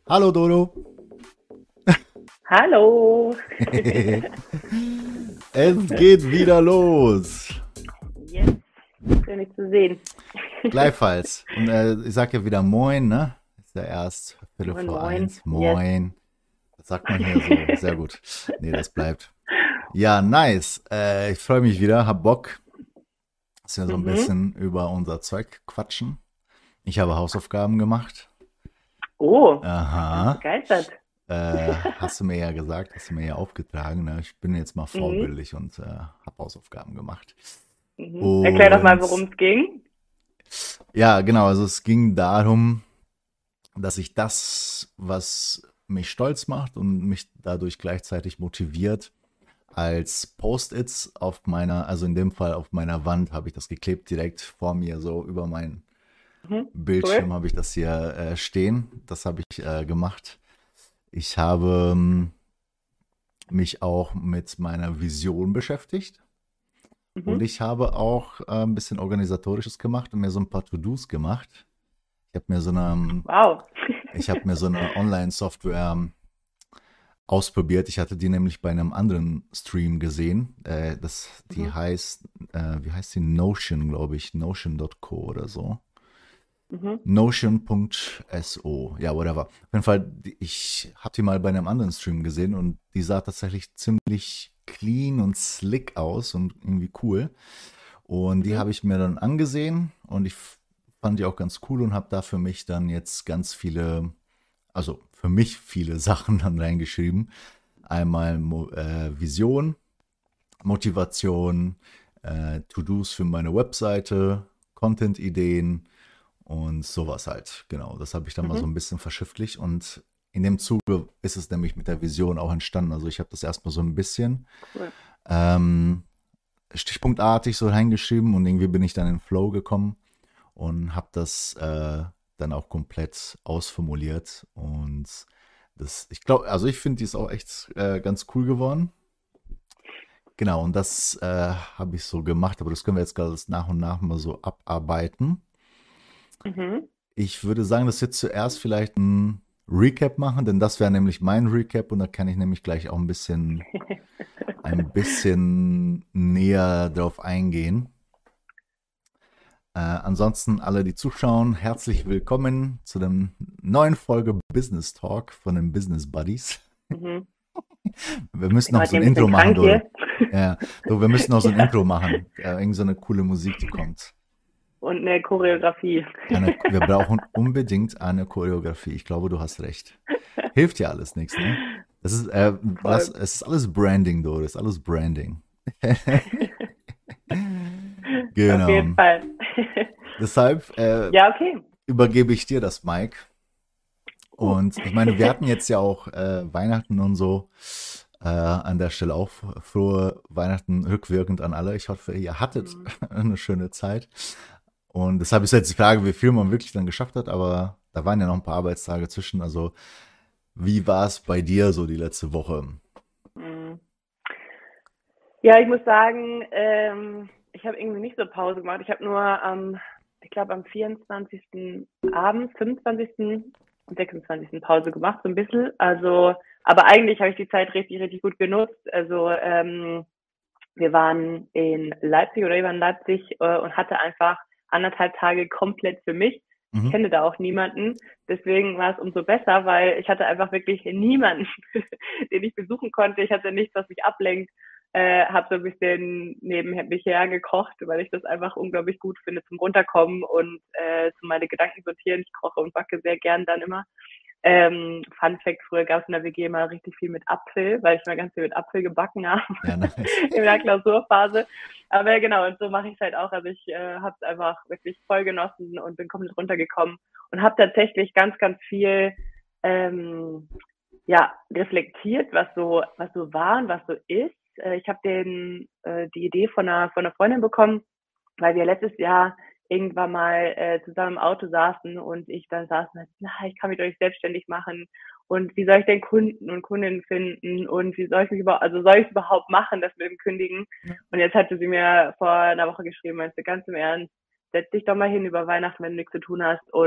Hallo Dodo. Hallo. Es geht wieder los. Yes, schön dich zu sehen. Gleichfalls. Und ich sag ja wieder Moin, ne? Ist ja erst Viertel Moin, vor moin. eins. Yes. Moin. Das sagt man hier so. Sehr gut. Nee, das bleibt. Ja, nice. Ich freue mich wieder, hab Bock, dass wir so ein Mhm. bisschen über unser Zeug quatschen. Ich habe Hausaufgaben gemacht. Oh, ganz Aha. begeistert. Hast du mir ja gesagt, hast du mir ja aufgetragen. Ne? Ich bin jetzt mal Mhm. vorbildlich und habe Hausaufgaben gemacht. Mhm. Erklär doch mal, worum Und es ging. ja, genau, also es ging darum, dass ich das, was mich stolz macht und mich dadurch gleichzeitig motiviert, als Post-its auf meiner, also in dem Fall auf meiner Wand, habe ich das geklebt, direkt vor mir, so über meinen Mhm. Bildschirm Cool. habe ich das hier stehen. Das habe ich gemacht. Ich habe mich auch mit meiner Vision beschäftigt. Und Mhm. ich habe auch ein bisschen Organisatorisches gemacht und mir so ein paar To-Dos gemacht. Ich habe mir so eine, Wow. ich habe mir so eine Online-Software ausprobiert. Ich hatte die nämlich bei einem anderen Stream gesehen. Die Mhm. heißt, wie heißt die? Notion, glaube ich. Notion.co oder so. Mhm. Notion.so. Ja, whatever. Auf jeden Fall, ich habe die mal bei einem anderen Stream gesehen und die sah tatsächlich ziemlich clean und slick aus und irgendwie cool. Und die Mhm. habe ich mir dann angesehen und ich fand die auch ganz cool und habe da für mich dann jetzt ganz viele, also für mich viele Sachen dann reingeschrieben. Einmal Vision, Motivation, To-Dos für meine Webseite, Content-Ideen und sowas halt. Genau, das habe ich dann mal so Mhm. ein bisschen verschriftlicht und in dem Zuge ist es nämlich mit der Vision auch entstanden. Also ich habe das erstmal so ein bisschen Cool. ähm, stichpunktartig so reingeschrieben und irgendwie bin ich dann in den Flow gekommen und habe das dann auch komplett ausformuliert und ich glaube, also ich finde, die ist auch echt ganz cool geworden. Genau, und das habe ich so gemacht, aber das können wir jetzt gerade nach und nach mal so abarbeiten. Mhm. Ich würde sagen, dass wir zuerst vielleicht ein Recap machen, denn das wäre nämlich mein Recap und da kann ich nämlich gleich auch ein bisschen näher drauf eingehen. Ansonsten alle, die zuschauen, herzlich willkommen zu der neuen Folge Business Talk von den Business Buddies. Mhm. Wir müssen Bin noch heute so hier ein ein bisschen Intro machen, krank Doro. hier. Ja, so, wir müssen noch so ein Ja. Intro machen. Irgend so eine coole Musik, die kommt. Und eine Choreografie. Wir brauchen unbedingt eine Choreografie. Ich glaube, du hast recht. Hilft ja alles nichts, ne? Voll. Es ist alles Branding, Doro. Es ist alles Branding. Auf jeden Genau. Fall. Deshalb Ja, okay. übergebe ich dir das Mic. Oh. Und ich meine, wir hatten jetzt ja auch Weihnachten und so. An der Stelle auch frohe Weihnachten rückwirkend an alle. Ich hoffe, ihr hattet Mhm. eine schöne Zeit. Und deshalb ist jetzt die Frage, wie viel man wirklich dann geschafft hat, aber da waren ja noch ein paar Arbeitstage zwischen. Also, wie war es bei dir so die letzte Woche? Mhm. Ja, ich muss sagen, ich habe irgendwie nicht so Pause gemacht. Ich habe nur ich glaube am 24. abends, 25. und 26. Pause gemacht, so ein bisschen. Also, aber eigentlich habe ich die Zeit richtig, richtig gut genutzt. Also, wir waren in Leipzig oder ich war in Leipzig und hatte einfach 1,5 Tage komplett für mich. Ich Mhm. kenne da auch niemanden. Deswegen war es umso besser, weil ich hatte einfach wirklich niemanden, den ich besuchen konnte. Ich hatte nichts, was mich ablenkt. Habe so ein bisschen neben mich hergekocht, weil ich das einfach unglaublich gut finde zum Runterkommen und zu meine Gedanken sortieren. Ich koche und backe sehr gern dann immer. Fun Fact, früher gab es in der WG mal richtig viel mit Apfel, weil ich mal ganz viel mit Apfel gebacken habe Ja, nice. in der Klausurphase. Aber ja, genau, und so mache ich es halt auch. Also ich habe es einfach wirklich voll genossen und bin komplett runtergekommen und habe tatsächlich ganz, ganz viel ähm, ja, reflektiert, was so war und was so ist. Ich habe die Idee von einer Freundin bekommen, weil wir letztes Jahr irgendwann mal zusammen im Auto saßen und ich dann saß und dachte, ich kann mich doch nicht selbstständig machen und wie soll ich denn Kunden und Kundinnen finden und wie soll ich mich überhaupt, also soll ich es überhaupt machen, das mit dem Kündigen? Ja. Und jetzt hatte sie mir vor einer Woche geschrieben, meinst du ganz im Ernst, setz dich doch mal hin über Weihnachten, wenn du nichts zu tun hast und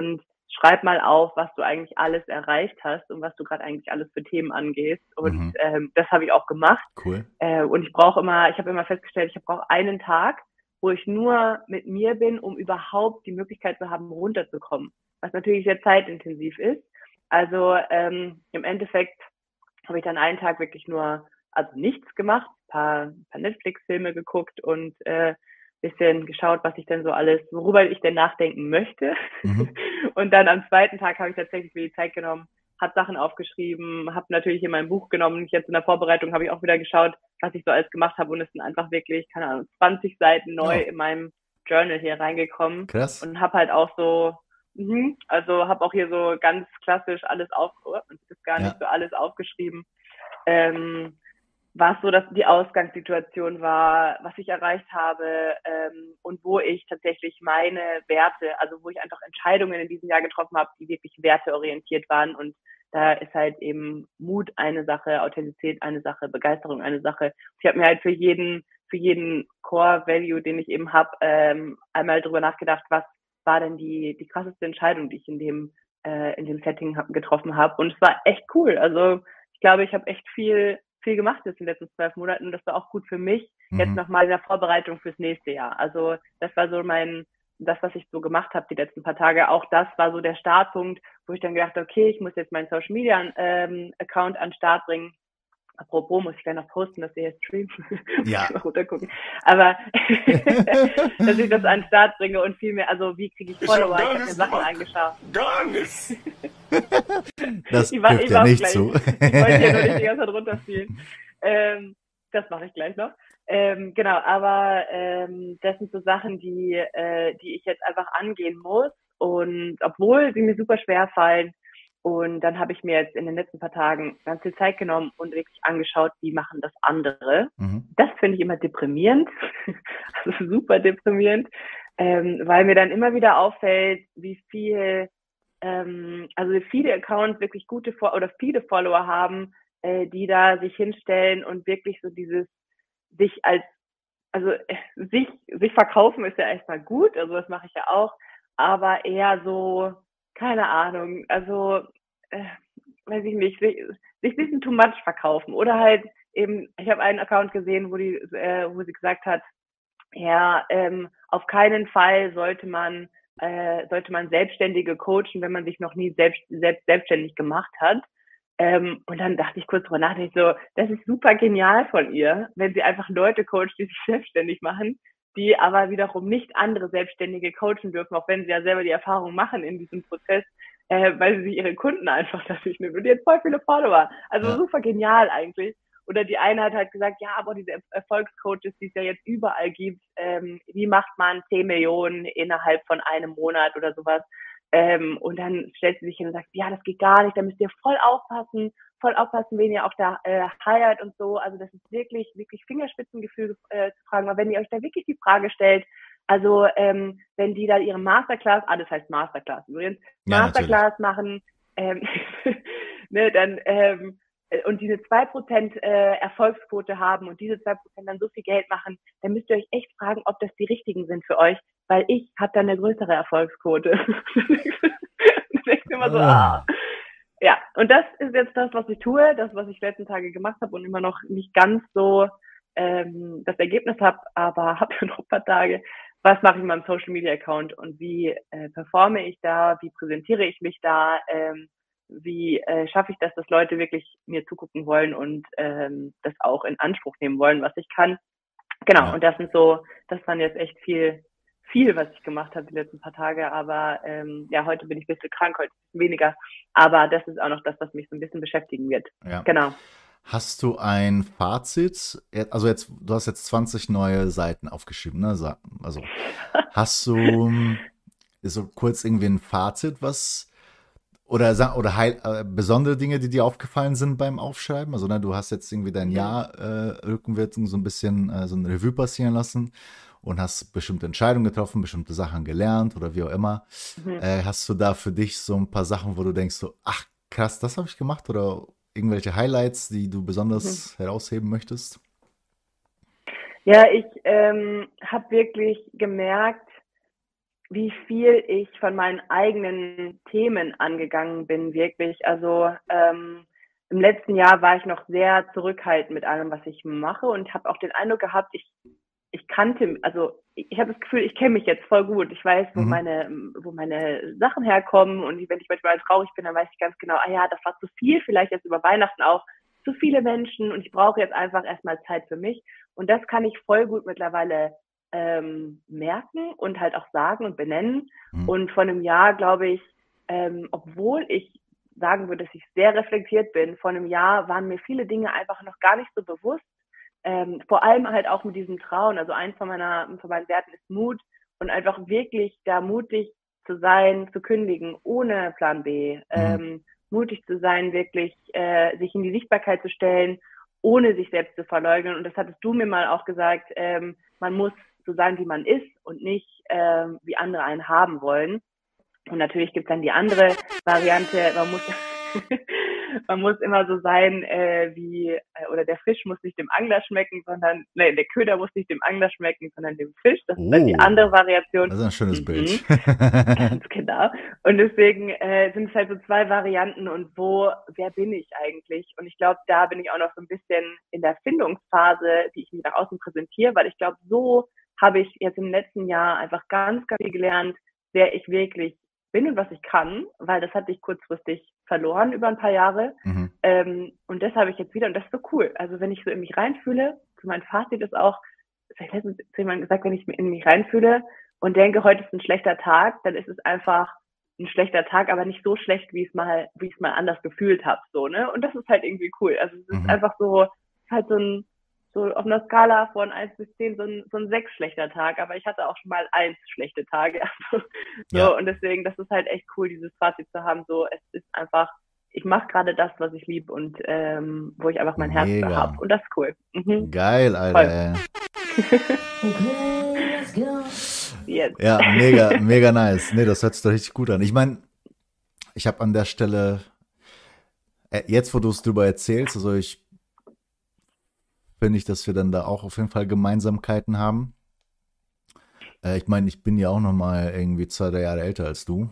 schreib mal auf, was du eigentlich alles erreicht hast und was du gerade eigentlich alles für Themen angehst. Und Mhm. das habe ich auch gemacht. Cool. Und ich habe immer festgestellt, ich brauche einen Tag, wo ich nur mit mir bin, um überhaupt die Möglichkeit zu haben, runterzukommen. Was natürlich sehr zeitintensiv ist. Also im Endeffekt habe ich dann einen Tag wirklich nur, also nichts gemacht, paar Netflix-Filme geguckt und bisschen geschaut, was ich denn so alles, worüber ich denn nachdenken möchte. Mhm. Und dann am zweiten Tag habe ich tatsächlich mir die Zeit genommen, habe Sachen aufgeschrieben, habe natürlich in mein Buch genommen. Jetzt in der Vorbereitung habe ich auch wieder geschaut, was ich so alles gemacht habe. Und es sind einfach wirklich, keine Ahnung, 20 Seiten neu Oh, in meinem Journal hier reingekommen. krass. Und habe halt auch so, also habe auch hier so ganz klassisch alles und das ist gar nicht Ja. so alles aufgeschrieben. Ähm, was so die Ausgangssituation war, was ich erreicht habe und wo ich tatsächlich meine Werte, also wo ich einfach Entscheidungen in diesem Jahr getroffen habe, die wirklich werteorientiert waren. Und da ist halt eben Mut eine Sache, Authentizität eine Sache, Begeisterung eine Sache. Ich habe mir halt für jeden Core-Value, den ich eben habe, einmal drüber nachgedacht, was war denn die krasseste Entscheidung, die ich in dem Setting getroffen habe. Und es war echt cool. Also ich glaube, ich habe echt viel gemacht ist in den letzten 12 Monaten. Und das war auch gut für mich, jetzt Mhm. nochmal in der Vorbereitung fürs nächste Jahr. Also das war so das, was ich so gemacht habe die letzten paar Tage. Auch das war so der Startpunkt, wo ich dann gedacht habe, okay, ich muss jetzt meinen Social Media Account an den Start bringen. Apropos, muss ich gleich noch posten, dass ihr hier streamt. Muss ich Ja. mal runtergucken. Aber dass ich das an den Start bringe und viel mehr, also wie kriege ich Ich habe Follower? Ich gar habe mir nichts Sachen gemacht. angeschaut. Gar nichts. Das Ich trifft ja war auch nicht gleich. zu. Ich wollte hier nur nicht die ganze Zeit runterspielen. Das mache ich gleich noch. Genau, aber das sind so Sachen, die ich jetzt einfach angehen muss. Und obwohl sie mir super schwer fallen. Und dann habe ich mir jetzt in den letzten paar Tagen ganz viel Zeit genommen und wirklich angeschaut, wie machen das andere. Mhm. Das finde ich immer deprimierend. Also super deprimierend. Weil mir dann immer wieder auffällt, wie also viele Accounts wirklich oder viele Follower haben, die da sich hinstellen und wirklich so dieses sich als, also sich verkaufen ist ja erstmal gut, also das mache ich ja auch, aber eher so, keine Ahnung, also äh, weiß ich nicht, sich ein bisschen too much verkaufen oder halt eben, ich habe einen Account gesehen, wo sie gesagt hat, ja, auf keinen Fall sollte man Selbstständige coachen, wenn man sich noch nie selbstständig gemacht hat. Und dann dachte ich kurz drüber nach, so, das ist super genial von ihr, wenn sie einfach Leute coacht, die sich selbstständig machen, die aber wiederum nicht andere Selbstständige coachen dürfen, auch wenn sie ja selber die Erfahrung machen in diesem Prozess, weil sie sich ihre Kunden einfach dadurch nimmt. Und die hat voll viele Follower. Also Ja. super genial eigentlich. Oder die eine hat halt gesagt, ja, aber diese Erfolgscoaches, die es ja jetzt überall gibt, wie macht man 10 Millionen innerhalb von einem Monat oder sowas? Und dann stellt sie sich hin und sagt, ja, das geht gar nicht, da müsst ihr voll aufpassen, wen ihr auch da hired und so. Also das ist wirklich, wirklich Fingerspitzengefühl zu fragen. Aber wenn ihr euch da wirklich die Frage stellt, also wenn die da ihre Masterclass, das heißt Masterclass übrigens, Ja, natürlich. Masterclass machen, ne, dann und diese 2% Erfolgsquote haben und diese 2% dann so viel Geld machen, dann müsst ihr euch echt fragen, ob das die richtigen sind für euch, weil ich habe da eine größere Erfolgsquote. Ich denke immer so, Ah. ja, und das ist jetzt das, was ich tue, das, was ich die letzten Tage gemacht habe und immer noch nicht ganz so das Ergebnis habe, aber habe ja noch ein paar Tage. Was mache ich in meinem Social Media Account und wie performe ich da, wie präsentiere ich mich da, wie schaffe ich das, dass Leute wirklich mir zugucken wollen und das auch in Anspruch nehmen wollen, was ich kann. Genau, Ja. und das waren jetzt echt viel, was ich gemacht habe die letzten paar Tage, aber ja, heute bin ich ein bisschen krank, heute ein bisschen weniger, aber das ist auch noch das, was mich so ein bisschen beschäftigen wird. Ja. Genau. Hast du ein Fazit? Also jetzt, du hast jetzt 20 neue Seiten aufgeschrieben, ne? Also hast du so kurz irgendwie ein Fazit, oder besondere Dinge, die dir aufgefallen sind beim Aufschreiben? Also, ne, du hast jetzt irgendwie dein Mhm. Jahr rückwärts so ein bisschen so eine Revue passieren lassen und hast bestimmte Entscheidungen getroffen, bestimmte Sachen gelernt oder wie auch immer. Mhm. Hast du da für dich so ein paar Sachen, wo du denkst so, ach krass, das habe ich gemacht oder irgendwelche Highlights, die du Mhm. besonders herausheben möchtest? Ja, ich habe wirklich gemerkt, wie viel ich von meinen eigenen Themen angegangen bin, wirklich. Also im letzten Jahr war ich noch sehr zurückhaltend mit allem, was ich mache und habe auch den Eindruck gehabt, ich kannte, also ich habe das Gefühl, ich kenne mich jetzt voll gut. Ich weiß, Mhm. wo meine Sachen herkommen und wenn ich manchmal traurig bin, dann weiß ich ganz genau, ah ja, das war zu viel, vielleicht jetzt über Weihnachten auch zu viele Menschen und ich brauche jetzt einfach erstmal Zeit für mich. Und das kann ich voll gut mittlerweile merken und halt auch sagen und benennen. Mhm. Und vor einem Jahr, glaube ich, obwohl ich sagen würde, dass ich sehr reflektiert bin, vor einem Jahr waren mir viele Dinge einfach noch gar nicht so bewusst. Vor allem halt auch mit diesem Trauen. Also eins von meinen Werten ist Mut und einfach wirklich da mutig zu sein, zu kündigen, ohne Plan B. Mhm. Mutig zu sein, wirklich sich in die Sichtbarkeit zu stellen, ohne sich selbst zu verleugnen. Und das hattest du mir mal auch gesagt, man muss so sein, wie man ist und nicht, wie andere einen haben wollen. Und natürlich gibt es dann die andere Variante, man muss immer so sein, oder der Fisch muss nicht dem Angler schmecken, sondern, nee, der Köder muss nicht dem Angler schmecken, sondern dem Fisch. Das ist dann die Oh, andere Variation. das ist ein schönes Mhm, Bild. ganz genau. Und deswegen sind es halt so zwei Varianten und wer bin ich eigentlich? Und ich glaube, da bin ich auch noch so ein bisschen in der Findungsphase, wie ich mich nach außen präsentiere, weil ich glaube, so habe ich jetzt im letzten Jahr einfach ganz, ganz viel gelernt, wer ich wirklich bin und was ich kann, weil das hatte ich kurzfristig verloren über ein paar Jahre. Mhm. Und das habe ich jetzt wieder und das ist so cool. Also wenn ich so in mich reinfühle, so mein Fazit ist auch, vielleicht letztens zu jemandem gesagt, wenn ich in mich reinfühle und denke, heute ist ein schlechter Tag, dann ist es einfach ein schlechter Tag, aber nicht so schlecht, wie ich es mal anders gefühlt habe, so, ne? Und das ist halt irgendwie cool. Also es ist Mhm. einfach so, halt so auf einer Skala von 1 bis 10 so ein 6 schlechter Tag, aber ich hatte auch schon mal 1 schlechte Tage. Also, Ja, so, und deswegen, das ist halt echt cool, dieses Fazit zu haben. So, es ist einfach, ich mache gerade das, was ich liebe und wo ich einfach mein Herz für habe. mega. Und das ist cool. Mhm. Geil, Voll. Alter, ey. Okay, let's go. Jetzt. Ja, mega, mega nice. Nee, das hört sich doch richtig gut an. Ich meine, ich habe an der Stelle, jetzt wo du es drüber erzählst, also ich finde ich, dass wir dann da auch auf jeden Fall Gemeinsamkeiten haben. Ich meine, ich bin ja auch noch mal irgendwie 2, 3 Jahre älter als du,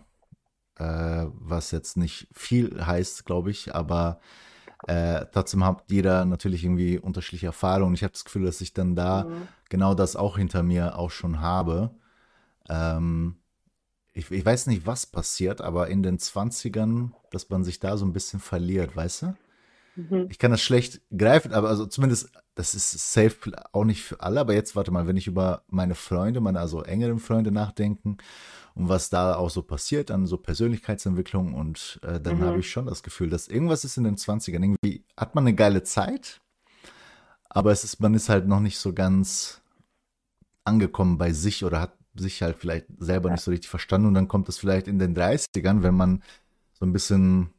was jetzt nicht viel heißt, glaube ich, aber trotzdem hat jeder natürlich irgendwie unterschiedliche Erfahrungen. Ich habe das Gefühl, dass ich dann da Mhm. genau das auch hinter mir auch schon habe. Ähm, ich weiß nicht, was passiert, aber in den Zwanzigern, dass man sich da so ein bisschen verliert, weißt du? Mhm. Ich kann das schlecht greifen, aber also zumindest, das ist safe auch nicht für alle, aber jetzt warte mal, wenn ich über meine Freunde, meine also engeren Freunde nachdenken und was da auch so passiert an so Persönlichkeitsentwicklung und dann habe Mhm. ich schon das Gefühl, dass irgendwas ist in den Zwanzigern. Irgendwie hat man eine geile Zeit, aber man ist halt noch nicht so ganz angekommen bei sich oder hat sich halt vielleicht selber Ja. nicht so richtig verstanden und dann kommt es vielleicht in den Dreißigern, wenn man so ein bisschen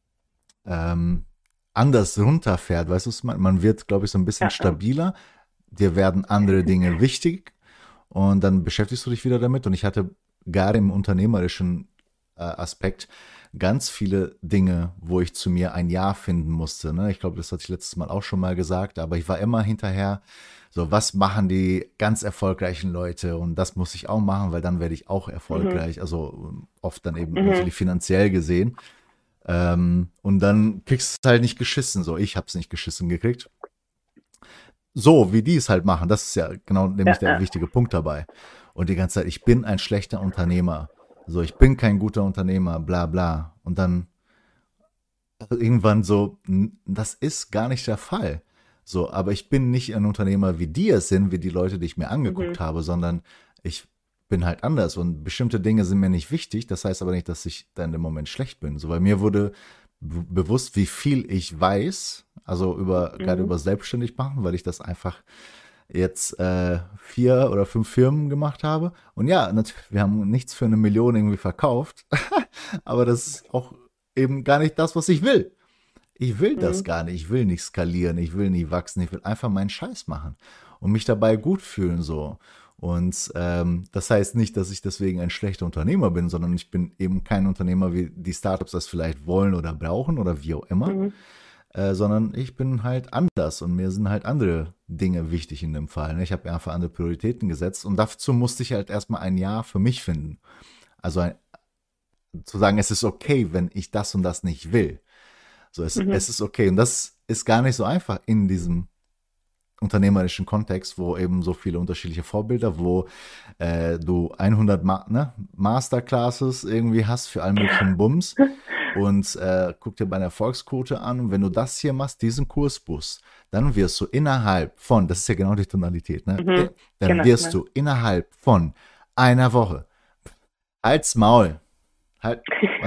ähm, anders runterfährt, weißt du, man wird, glaube ich, so ein bisschen Ja. Ja. stabiler, dir werden andere Dinge wichtig und dann beschäftigst du dich wieder damit und ich hatte gerade im unternehmerischen Aspekt ganz viele Dinge, wo ich zu mir ein Ja finden musste. Ne? Ich glaube, das hatte ich letztes Mal auch schon mal gesagt, aber ich war immer hinterher, so was machen die ganz erfolgreichen Leute und das muss ich auch machen, weil dann werde ich auch Mhm. erfolgreich, also oft dann eben Mhm. natürlich finanziell gesehen. Und dann kriegst du es halt nicht geschissen. So, ich hab's nicht geschissen gekriegt. So, wie die es halt machen, das ist ja genau nämlich Ja. der Ja. wichtige Punkt dabei. Und die ganze Zeit, ich bin ein schlechter Unternehmer. So, ich bin kein guter Unternehmer, bla bla. Und dann irgendwann so, das ist gar nicht der Fall. So, aber ich bin nicht ein Unternehmer, wie die es sind, wie die Leute, die ich mir angeguckt Mhm. habe, sondern ich bin halt anders und bestimmte Dinge sind mir nicht wichtig. Das heißt aber nicht, dass ich dann im Moment schlecht bin. So, weil mir wurde bewusst, wie viel ich weiß, also gerade Mhm. über selbstständig machen, weil ich das einfach jetzt 4 oder 5 Firmen gemacht habe. Und ja, wir haben nichts für 1 Million irgendwie verkauft, aber das ist auch eben gar nicht das, was ich will. Ich will das Mhm. gar nicht. Ich will nicht skalieren. Ich will nie wachsen. Ich will einfach meinen Scheiß machen und mich dabei gut fühlen so. Und das heißt nicht, dass ich deswegen ein schlechter Unternehmer bin, sondern ich bin eben kein Unternehmer, wie die Startups das vielleicht wollen oder brauchen oder wie auch immer. Mhm. sondern ich bin halt anders und mir sind halt andere Dinge wichtig in dem Fall. Ne? Ich habe einfach andere Prioritäten gesetzt und dazu musste ich halt erstmal ein Jahr für mich finden. Also zu sagen, es ist okay, wenn ich das und das nicht will. So, es ist okay. Und das ist gar nicht so einfach in diesem unternehmerischen Kontext, wo eben so viele unterschiedliche Vorbilder, wo du 100 Masterclasses irgendwie hast für allen möglichen Bums und guck dir bei einer Erfolgsquote an und wenn du das hier machst, diesen Kursbus, dann wirst du innerhalb von, das ist ja genau die Tonalität, ne? Dann Genau, wirst ne? du innerhalb von einer Woche, halt's Maul, halt,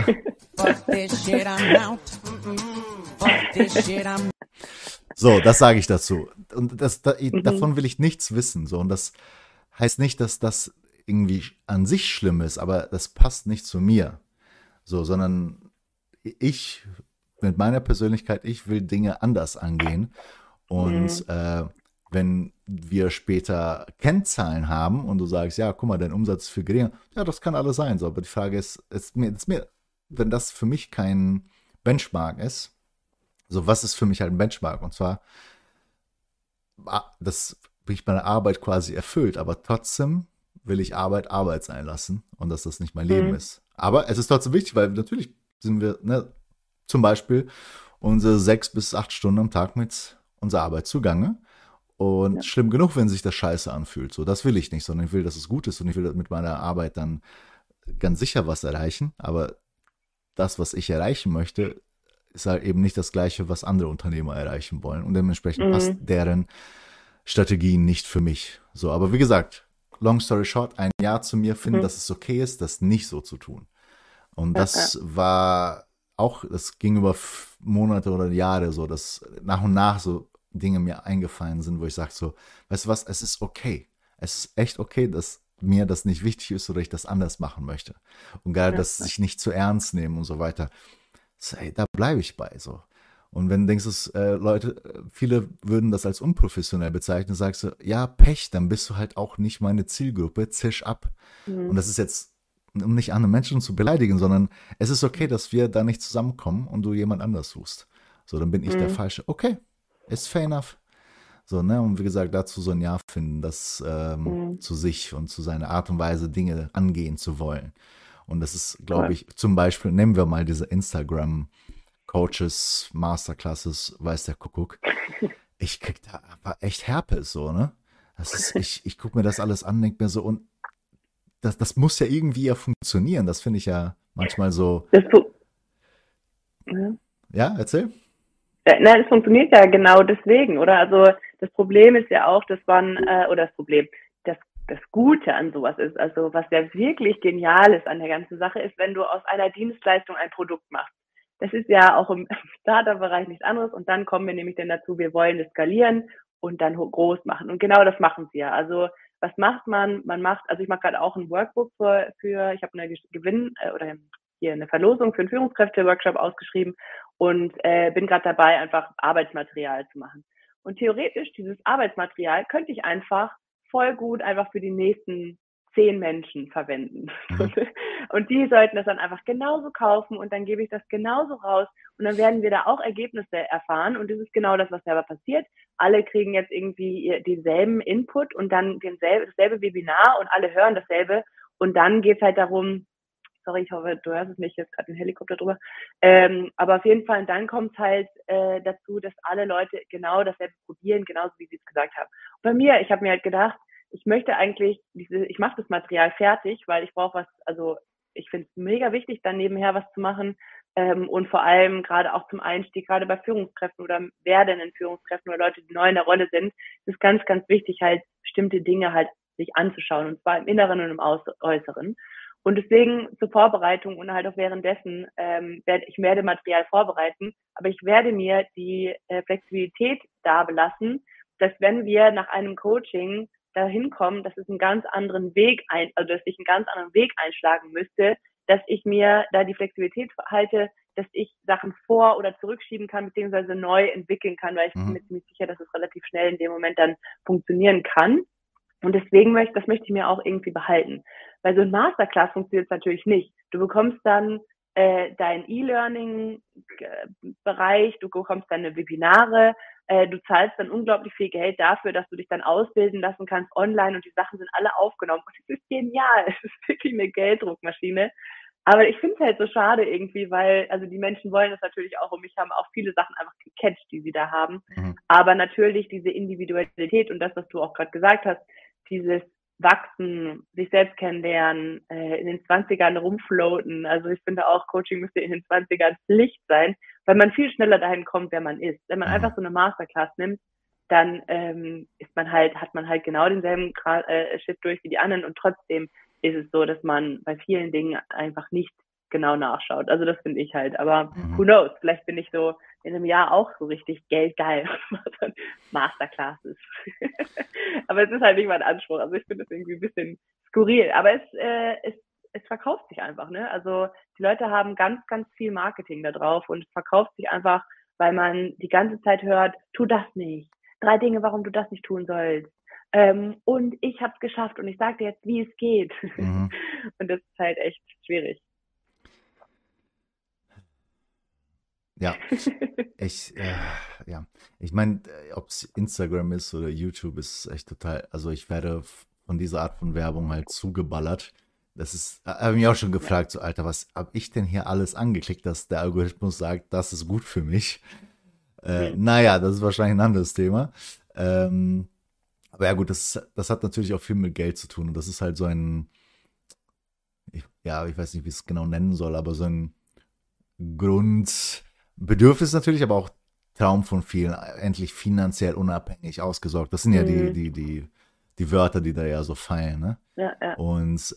so, das sage ich dazu. Und davon will ich nichts wissen. So, und das heißt nicht, dass das irgendwie an sich schlimm ist, aber das passt nicht zu mir. So, sondern ich mit meiner Persönlichkeit, ich will Dinge anders angehen. Und wenn wir später Kennzahlen haben und du sagst, ja, guck mal, dein Umsatz ist viel geringer, ja, das kann alles sein. So, aber die Frage ist wenn das für mich kein Benchmark ist, so, was ist für mich halt ein Benchmark? Und zwar, dass mich meine Arbeit quasi erfüllt, aber trotzdem will ich Arbeit sein lassen und dass das nicht mein Leben ist. Aber es ist trotzdem wichtig, weil natürlich sind wir, ne, zum Beispiel unsere 6 bis 8 Stunden am Tag mit unserer Arbeit zugange. Und Ja. schlimm genug, wenn sich das scheiße anfühlt. So, das will ich nicht, sondern ich will, dass es gut ist und ich will mit meiner Arbeit dann ganz sicher was erreichen. Aber das, was ich erreichen möchte, ist halt eben nicht das Gleiche, was andere Unternehmer erreichen wollen. Und dementsprechend passt deren Strategien nicht für mich. So, aber wie gesagt, long story short, ein Jahr zu mir finden, dass es okay ist, das nicht so zu tun. Und das war auch, das ging über Monate oder Jahre so, dass nach und nach so Dinge mir eingefallen sind, wo ich sage so, weißt du was, es ist okay. Es ist echt okay, dass mir das nicht wichtig ist oder ich das anders machen möchte. Und gerade das sich nicht zu ernst nehmen und so weiter. So, ey, da bleibe ich bei so. Und wenn du denkst, dass, viele würden das als unprofessionell bezeichnen, sagst du, ja, Pech, dann bist du halt auch nicht meine Zielgruppe, zisch ab. Und das ist jetzt, um nicht andere Menschen zu beleidigen, sondern es ist okay, dass wir da nicht zusammenkommen und du jemand anders suchst. So, dann bin ich der Falsche. Okay, ist fair enough. So, ne, und wie gesagt, dazu so ein Jahr finden, das zu sich und zu seiner Art und Weise Dinge angehen zu wollen. Und das ist, glaube ich, zum Beispiel, nehmen wir mal diese Instagram-Coaches, Masterclasses, weiß der Kuckuck. Ich krieg da aber echt Herpes, so, ne? Das ist, ich gucke mir das alles an, denke mir so, und das muss ja irgendwie ja funktionieren. Das finde ich ja manchmal so. Ja, erzähl. Nein, es funktioniert ja genau deswegen, oder? Also das Problem ist ja auch, dass das Gute an sowas ist, also was ja wirklich genial ist an der ganzen Sache, ist, wenn du aus einer Dienstleistung ein Produkt machst. Das ist ja auch im Startup-Bereich nichts anderes und dann kommen wir nämlich dann dazu, wir wollen das skalieren und dann groß machen. Und genau das machen sie ja. Also was macht man? Also ich mache gerade auch ein Workbook ich habe eine oder hier eine Verlosung für einen Führungskräfte-Workshop ausgeschrieben und bin gerade dabei, einfach Arbeitsmaterial zu machen. Und theoretisch, dieses Arbeitsmaterial könnte ich einfach voll gut einfach für die nächsten 10 Menschen verwenden. Und die sollten das dann einfach genauso kaufen und dann gebe ich das genauso raus und dann werden wir da auch Ergebnisse erfahren und das ist genau das, was selber passiert. Alle kriegen jetzt irgendwie denselben Input und dann dasselbe Webinar und alle hören dasselbe und dann geht es halt darum, sorry, ich hoffe, du hörst es nicht, jetzt gerade ein Helikopter drüber. Aber auf jeden Fall, dann kommt es halt dazu, dass alle Leute genau dasselbe probieren, genauso wie sie es gesagt haben. Und bei mir, ich habe mir halt gedacht, ich möchte eigentlich ich mache das Material fertig, weil ich brauche was, also ich finde es mega wichtig, dann nebenher was zu machen. Und vor allem gerade auch zum Einstieg, gerade bei Führungskräften oder werdenden Führungskräften oder Leute, die neu in der Rolle sind, ist es ganz, ganz wichtig, halt bestimmte Dinge halt sich anzuschauen, und zwar im Inneren und im Äußeren. Und deswegen zur Vorbereitung und halt auch währenddessen, ich werde Material vorbereiten, aber ich werde mir die Flexibilität da belassen, dass wenn wir nach einem Coaching dahin kommen, dass es einen ganz anderen dass ich einen ganz anderen Weg einschlagen müsste, dass ich mir da die Flexibilität halte, dass ich Sachen vor- oder zurückschieben kann, beziehungsweise neu entwickeln kann, weil ich bin mir ziemlich sicher, dass es relativ schnell in dem Moment dann funktionieren kann. Und deswegen möchte ich mir auch irgendwie behalten. Weil so ein Masterclass funktioniert natürlich nicht. Du bekommst dann dein E-Learning-Bereich, du bekommst deine Webinare, du zahlst dann unglaublich viel Geld dafür, dass du dich dann ausbilden lassen kannst online und die Sachen sind alle aufgenommen. Und es ist genial, es ist wirklich eine Gelddruckmaschine. Aber ich finde es halt so schade irgendwie, weil, also die Menschen wollen das natürlich auch und mich haben auch viele Sachen einfach gecatcht, die sie da haben. Mhm. Aber natürlich diese Individualität und das, was du auch gerade gesagt hast, dieses Wachsen, sich selbst kennenlernen, in den 20ern rumfloaten. Also ich finde auch, Coaching müsste in den 20ern Pflicht sein, weil man viel schneller dahin kommt, wer man ist. Wenn man Mhm. einfach so eine Masterclass nimmt, dann hat man halt genau denselben Shit durch wie die anderen und trotzdem ist es so, dass man bei vielen Dingen einfach nicht genau nachschaut. Also das finde ich halt. Aber Mhm. who knows? Vielleicht bin ich so in einem Jahr auch so richtig geldgeil und mache dann Masterclasses. Aber es ist halt nicht mein Anspruch. Also ich finde es irgendwie ein bisschen skurril. Aber es verkauft sich einfach, ne? Also die Leute haben ganz, ganz viel Marketing da drauf und es verkauft sich einfach, weil man die ganze Zeit hört, tu das nicht. 3 Dinge, warum du das nicht tun sollst. Und ich habe es geschafft und ich sage dir jetzt, wie es geht. Mhm. Und das ist halt echt schwierig. Ja, ja, ich meine, ob es Instagram ist oder YouTube, ist echt total, also ich werde von dieser Art von Werbung halt zugeballert. Das ist, habe mich auch schon Ja. gefragt, so Alter, was habe ich denn hier alles angeklickt, dass der Algorithmus sagt, das ist gut für mich? Hm. Naja, das ist wahrscheinlich ein anderes Thema. Ähm, aber ja gut, das hat natürlich auch viel mit Geld zu tun und das ist halt so ein, ja, ich weiß nicht, wie ich es genau nennen soll, aber so ein Grundbedürfnis natürlich, aber auch Traum von vielen, endlich finanziell unabhängig ausgesorgt. Das sind ja Hm. die Wörter, die da ja so fallen, ne? Ja, ja. Und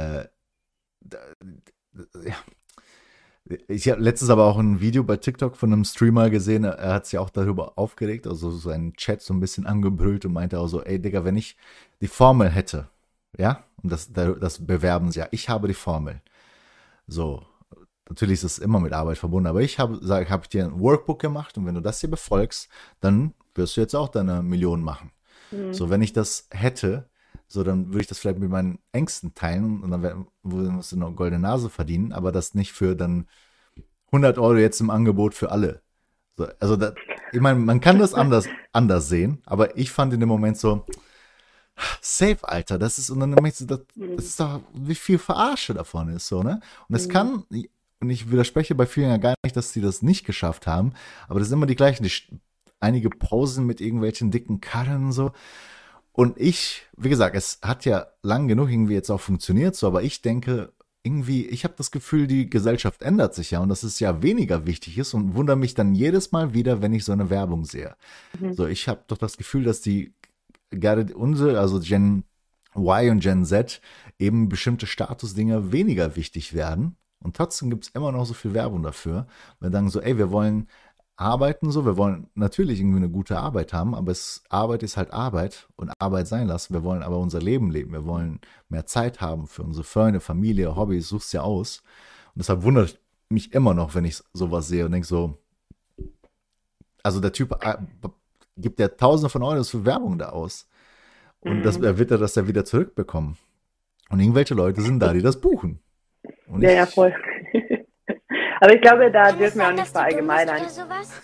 ja, ich habe letztens aber auch ein Video bei TikTok von einem Streamer gesehen, er hat sich auch darüber aufgeregt, also seinen Chat so ein bisschen angebrüllt und meinte auch so, ey Digga, wenn ich die Formel hätte, ja, und das bewerben sie ja, ich habe die Formel. So, natürlich ist es immer mit Arbeit verbunden, aber hab ich dir ein Workbook gemacht und wenn du das hier befolgst, dann wirst du jetzt auch deine Millionen machen. Hm. So, wenn ich das hätte, so, dann würde ich das vielleicht mit meinen Ängsten teilen und dann würden wir eine goldene Nase verdienen, aber das nicht für dann 100 € jetzt im Angebot für alle. So, also, ich meine, man kann das anders sehen, aber ich fand in dem Moment so, safe, Alter, das ist, und dann denkst du, das Hm. ist doch, wie viel Verarsche davon ist, so, ne? Und es Hm. kann, und ich widerspreche bei vielen ja gar nicht, dass sie das nicht geschafft haben, aber das sind immer die gleichen, einige Pausen mit irgendwelchen dicken Karren und so. Und ich, wie gesagt, es hat ja lang genug irgendwie jetzt auch funktioniert, so, aber ich denke, irgendwie, ich habe das Gefühl, die Gesellschaft ändert sich ja und dass es ja weniger wichtig ist und wundere mich dann jedes Mal wieder, wenn ich so eine Werbung sehe. Hm. So, ich habe doch das Gefühl, dass die gerade unsere, also Gen Y und Gen Z, eben bestimmte Statusdinge weniger wichtig werden. Und trotzdem gibt es immer noch so viel Werbung dafür. Wir sagen so, ey, wir wollen arbeiten so, wir wollen natürlich irgendwie eine gute Arbeit haben, aber Arbeit ist halt Arbeit und Arbeit sein lassen. Wir wollen aber unser Leben leben. Wir wollen mehr Zeit haben für unsere Freunde, Familie, Hobbys, such's ja aus. Und deshalb wundert mich immer noch, wenn ich sowas sehe und denke so, also der Typ gibt ja Tausende von Euros für Werbung da aus. Und Hm. er wird das ja wieder zurückbekommen. Und irgendwelche Leute sind da, die das buchen. Und Ja, ja, ich, voll. Aber ich glaube, da Kann es dürfen wir auch sein, nicht dass du dumm bist verallgemeinern. oder sowas?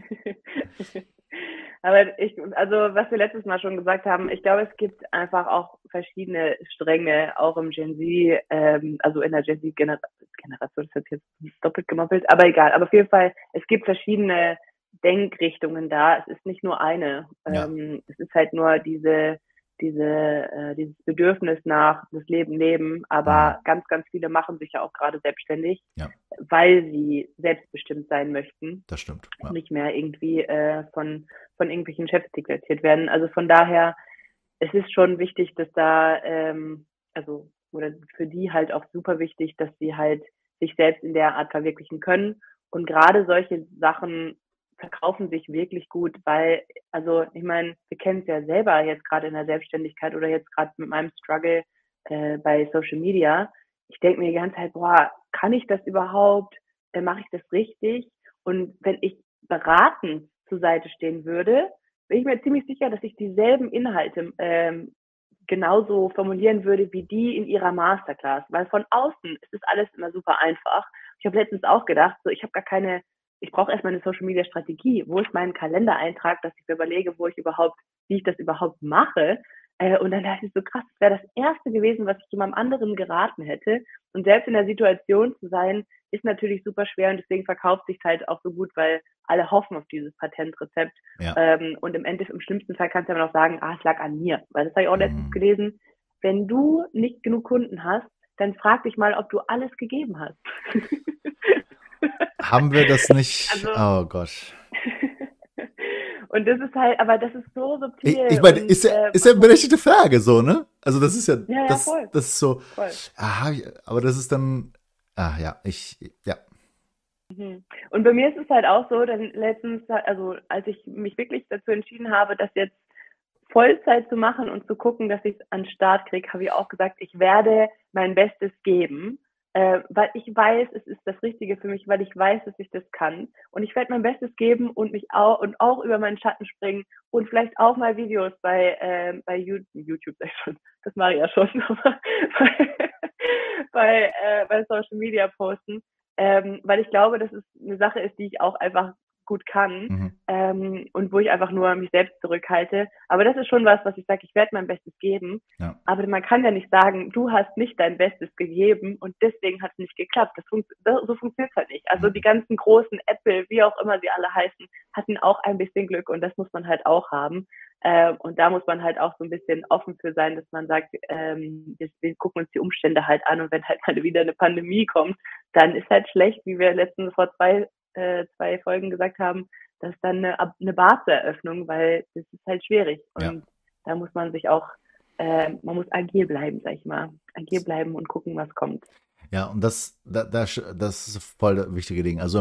Aber also was wir letztes Mal schon gesagt haben, ich glaube, es gibt einfach auch verschiedene Stränge, auch im Gen Z, also in der Gen Z-Generation, das hat jetzt doppelt gemoppelt, aber egal. Aber auf jeden Fall, es gibt verschiedene Denkrichtungen da. Es ist nicht nur eine. ja, Es ist halt nur dieses Bedürfnis nach das Leben leben. mhm, Aber ganz, ganz viele machen sich ja auch gerade selbstständig, ja, weil sie selbstbestimmt sein möchten, das stimmt. Ja. nicht mehr irgendwie von irgendwelchen Chefs diktiert werden. Also von daher, es ist schon wichtig, dass da, also, oder für die halt auch super wichtig, dass sie halt sich selbst in der Art verwirklichen können. Und gerade solche Sachen verkaufen sich wirklich gut, weil, also ich meine, wir kennen es ja selber jetzt gerade in der Selbstständigkeit oder jetzt gerade mit meinem Struggle bei Social Media. Ich denke mir die ganze Zeit, boah, kann ich das überhaupt? Mache ich das richtig? Und wenn ich beratend zur Seite stehen würde, bin ich mir ziemlich sicher, dass ich dieselben Inhalte genauso formulieren würde wie die in ihrer Masterclass. Weil von außen ist das alles immer super einfach. Ich habe letztens auch gedacht, so, ich brauche erstmal eine Social Media Strategie. Wo ist mein Kalendereintrag, dass ich mir überlege, wie ich das überhaupt mache? Und dann dachte ich so, krass, das wäre das Erste gewesen, was ich jemandem anderen geraten hätte. Und selbst in der Situation zu sein, ist natürlich super schwer und deswegen verkauft sich halt auch so gut, weil alle hoffen auf dieses Patentrezept. Ja. Und im schlimmsten Fall kannst du aber noch sagen, es lag an mir. Weil das habe ich auch letztens Mhm. gelesen. Wenn du nicht genug Kunden hast, dann frag dich mal, ob du alles gegeben hast. Haben wir das nicht? Also, Oh Gott. und das ist halt, aber das ist so Ich subtil meine, und ist ja eine berechtigte Frage, so, ne? Also das ist ja, ja, ja, voll, das ist so, voll. aber das ist dann, ja, ja. Mhm. Und bei mir ist es halt auch so, denn letztens, also als ich mich wirklich dazu entschieden habe, das jetzt Vollzeit zu machen und zu gucken, dass ich es an den Start kriege, habe ich auch gesagt, ich werde mein Bestes geben, weil ich weiß, es ist das Richtige für mich, weil ich weiß, dass ich das kann. Und ich werde mein Bestes geben und mich auch über meinen Schatten springen und vielleicht auch mal Videos bei YouTube, sag ich schon, das mache ich ja schon, aber bei Social Media posten, weil ich glaube, dass es eine Sache ist, die ich auch einfach gut kann, Mhm. und wo ich einfach nur mich selbst zurückhalte. Aber das ist schon was ich sage, ich werde mein Bestes geben. Ja. Aber man kann ja nicht sagen, du hast nicht dein Bestes gegeben und deswegen hat es nicht geklappt. So funktioniert es halt nicht. Also die Mhm. ganzen großen Apple, wie auch immer sie alle heißen, hatten auch ein bisschen Glück und das muss man halt auch haben. Und da muss man halt auch so ein bisschen offen für sein, dass man sagt, wir gucken uns die Umstände halt an und wenn halt mal wieder eine Pandemie kommt, dann ist halt schlecht, wie wir letztens vor zwei Folgen gesagt haben, das ist dann eine Bar-Eröffnung, weil das ist halt schwierig. Ja. Und da muss man sich auch, man muss agil bleiben, sag ich mal. Agil bleiben und gucken, was kommt. Ja, und das ist voll das wichtige Ding. Also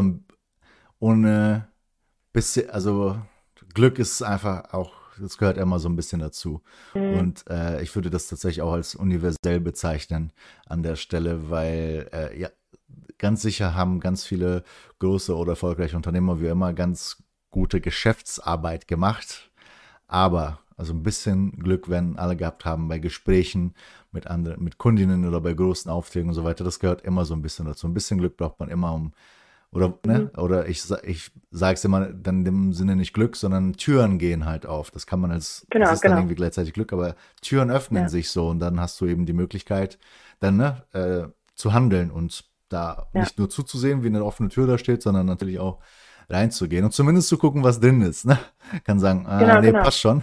ohne bisschen, also Glück ist einfach auch, das gehört immer so ein bisschen dazu. Mhm. Und ich würde das tatsächlich auch als universell bezeichnen an der Stelle, weil ja, ganz sicher haben ganz viele große oder erfolgreiche Unternehmer wie immer ganz gute Geschäftsarbeit gemacht. Aber, also ein bisschen Glück werden alle gehabt haben bei Gesprächen mit anderen, mit Kundinnen oder bei großen Aufträgen und so weiter. Das gehört immer so ein bisschen dazu. Ein bisschen Glück braucht man immer, oder, Mhm. ne? Oder ich sage es immer dann in dem Sinne nicht Glück, sondern Türen gehen halt auf. Das Genau, ist dann genau. irgendwie gleichzeitig Glück, aber Türen öffnen Ja, sich so und dann hast du eben die Möglichkeit, dann, ne, zu handeln und da ja. nicht nur zuzusehen, wie eine offene Tür da steht, sondern natürlich auch reinzugehen und zumindest zu gucken, was drin ist, ne? Kann sagen, Genau, nee, genau. passt schon.